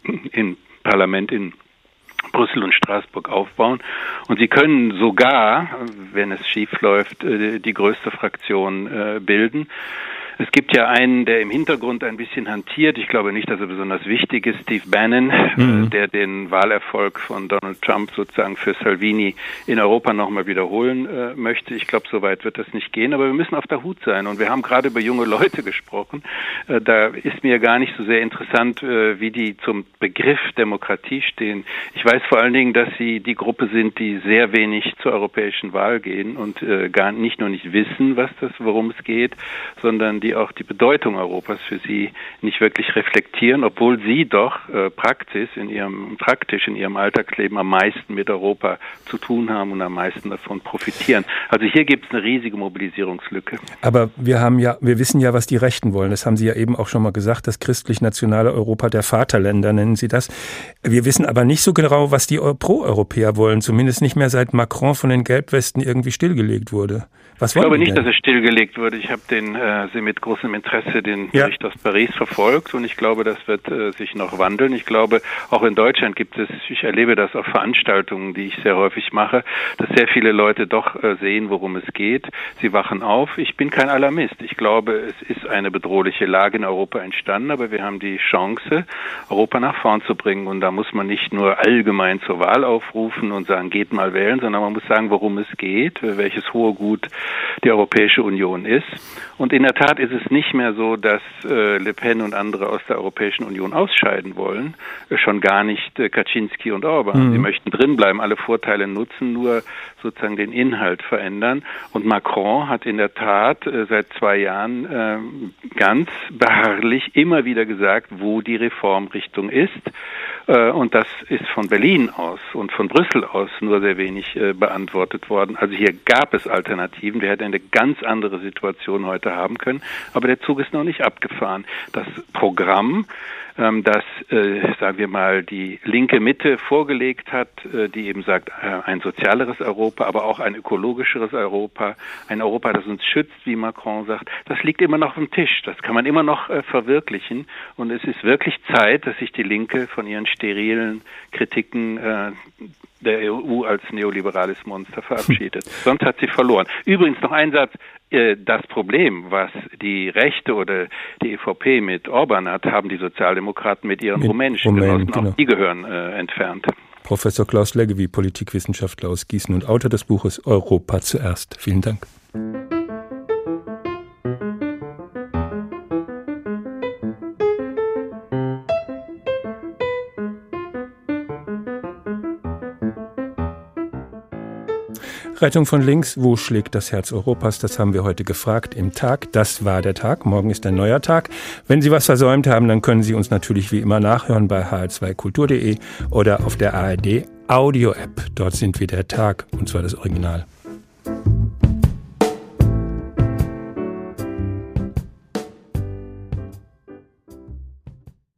im Parlament in Brüssel und Straßburg aufbauen. Und sie können sogar, wenn es schief läuft, die größte Fraktion bilden. Es gibt ja einen, der im Hintergrund ein bisschen hantiert. Ich glaube nicht, dass er besonders wichtig ist. Steve Bannon, mhm. der den Wahlerfolg von Donald Trump sozusagen für Salvini in Europa nochmal wiederholen äh, möchte. Ich glaube, so weit wird das nicht gehen. Aber wir müssen auf der Hut sein. Und wir haben gerade über junge Leute gesprochen. Äh, da ist mir gar nicht so sehr interessant, äh, wie die zum Begriff Demokratie stehen. Ich weiß vor allen Dingen, dass sie die Gruppe sind, die sehr wenig zur europäischen Wahl gehen und äh, gar nicht nur nicht wissen, was das, worum es geht, sondern die auch die Bedeutung Europas für sie nicht wirklich reflektieren, obwohl sie doch äh, praktisch in ihrem praktisch in ihrem Alltagsleben am meisten mit Europa zu tun haben und am meisten davon profitieren. Also hier gibt es eine riesige Mobilisierungslücke. Aber wir haben ja, wir wissen ja, was die Rechten wollen. Das haben Sie ja eben auch schon mal gesagt, das christlich-nationale Europa der Vaterländer nennen Sie das. Wir wissen aber nicht so genau, was die Pro-Europäer wollen, zumindest nicht mehr seit Macron von den Gelbwesten irgendwie stillgelegt wurde. Was ich glaube nicht, denn? dass es stillgelegt wurde. Ich habe den äh, Sie mit großem Interesse den ja. Bericht aus Paris verfolgt und ich glaube, das wird äh, sich noch wandeln. Ich glaube, auch in Deutschland gibt es, ich erlebe das auf Veranstaltungen, die ich sehr häufig mache, dass sehr viele Leute doch äh, sehen, worum es geht. Sie wachen auf. Ich bin kein Alarmist. Ich glaube, es ist eine bedrohliche Lage in Europa entstanden, aber wir haben die Chance, Europa nach vorn zu bringen und da muss man nicht nur allgemein zur Wahl aufrufen und sagen, geht mal wählen, sondern man muss sagen, worum es geht, welches hohe Gut die Europäische Union ist. Und in der Tat ist es nicht mehr so, dass äh, Le Pen und andere aus der Europäischen Union ausscheiden wollen. Äh, schon gar nicht äh, Kaczynski und Orban. Mhm. Sie möchten drinbleiben, alle Vorteile nutzen, nur sozusagen den Inhalt verändern. Und Macron hat in der Tat äh, seit zwei Jahren äh, ganz beharrlich immer wieder gesagt, wo die Reformrichtung ist. Äh, und das ist von Berlin aus und von Brüssel aus nur sehr wenig äh, beantwortet worden. Also hier gab es Alternativen. Wir hätten eine ganz andere Situation heute haben können. Aber der Zug ist noch nicht abgefahren. Das Programm, ähm, das, äh, sagen wir mal, die linke Mitte vorgelegt hat, äh, die eben sagt, äh, ein sozialeres Europa, aber auch ein ökologischeres Europa, ein Europa, das uns schützt, wie Macron sagt, das liegt immer noch auf dem Tisch. Das kann man immer noch äh, verwirklichen. Und es ist wirklich Zeit, dass sich die Linke von ihren sterilen Kritiken äh, der E U als neoliberales Monster verabschiedet. Sonst hat sie verloren. Übrigens noch ein Satz. Das Problem, was die Rechte oder die E V P mit Orban hat, haben die Sozialdemokraten mit ihren mit rumänischen Rumänen, Genossen. Genau. Auch die gehören äh, entfernt. Professor Klaus Leggevi, Politikwissenschaftler aus Gießen und Autor des Buches Europa zuerst. Vielen Dank. Rettung von links, wo schlägt das Herz Europas? Das haben wir heute gefragt im Tag. Das war der Tag. Morgen ist ein neuer Tag. Wenn Sie was versäumt haben, dann können Sie uns natürlich wie immer nachhören bei h r zwei kultur punkt de oder auf der A R D Audio App. Dort sind wir der Tag, und zwar das Original.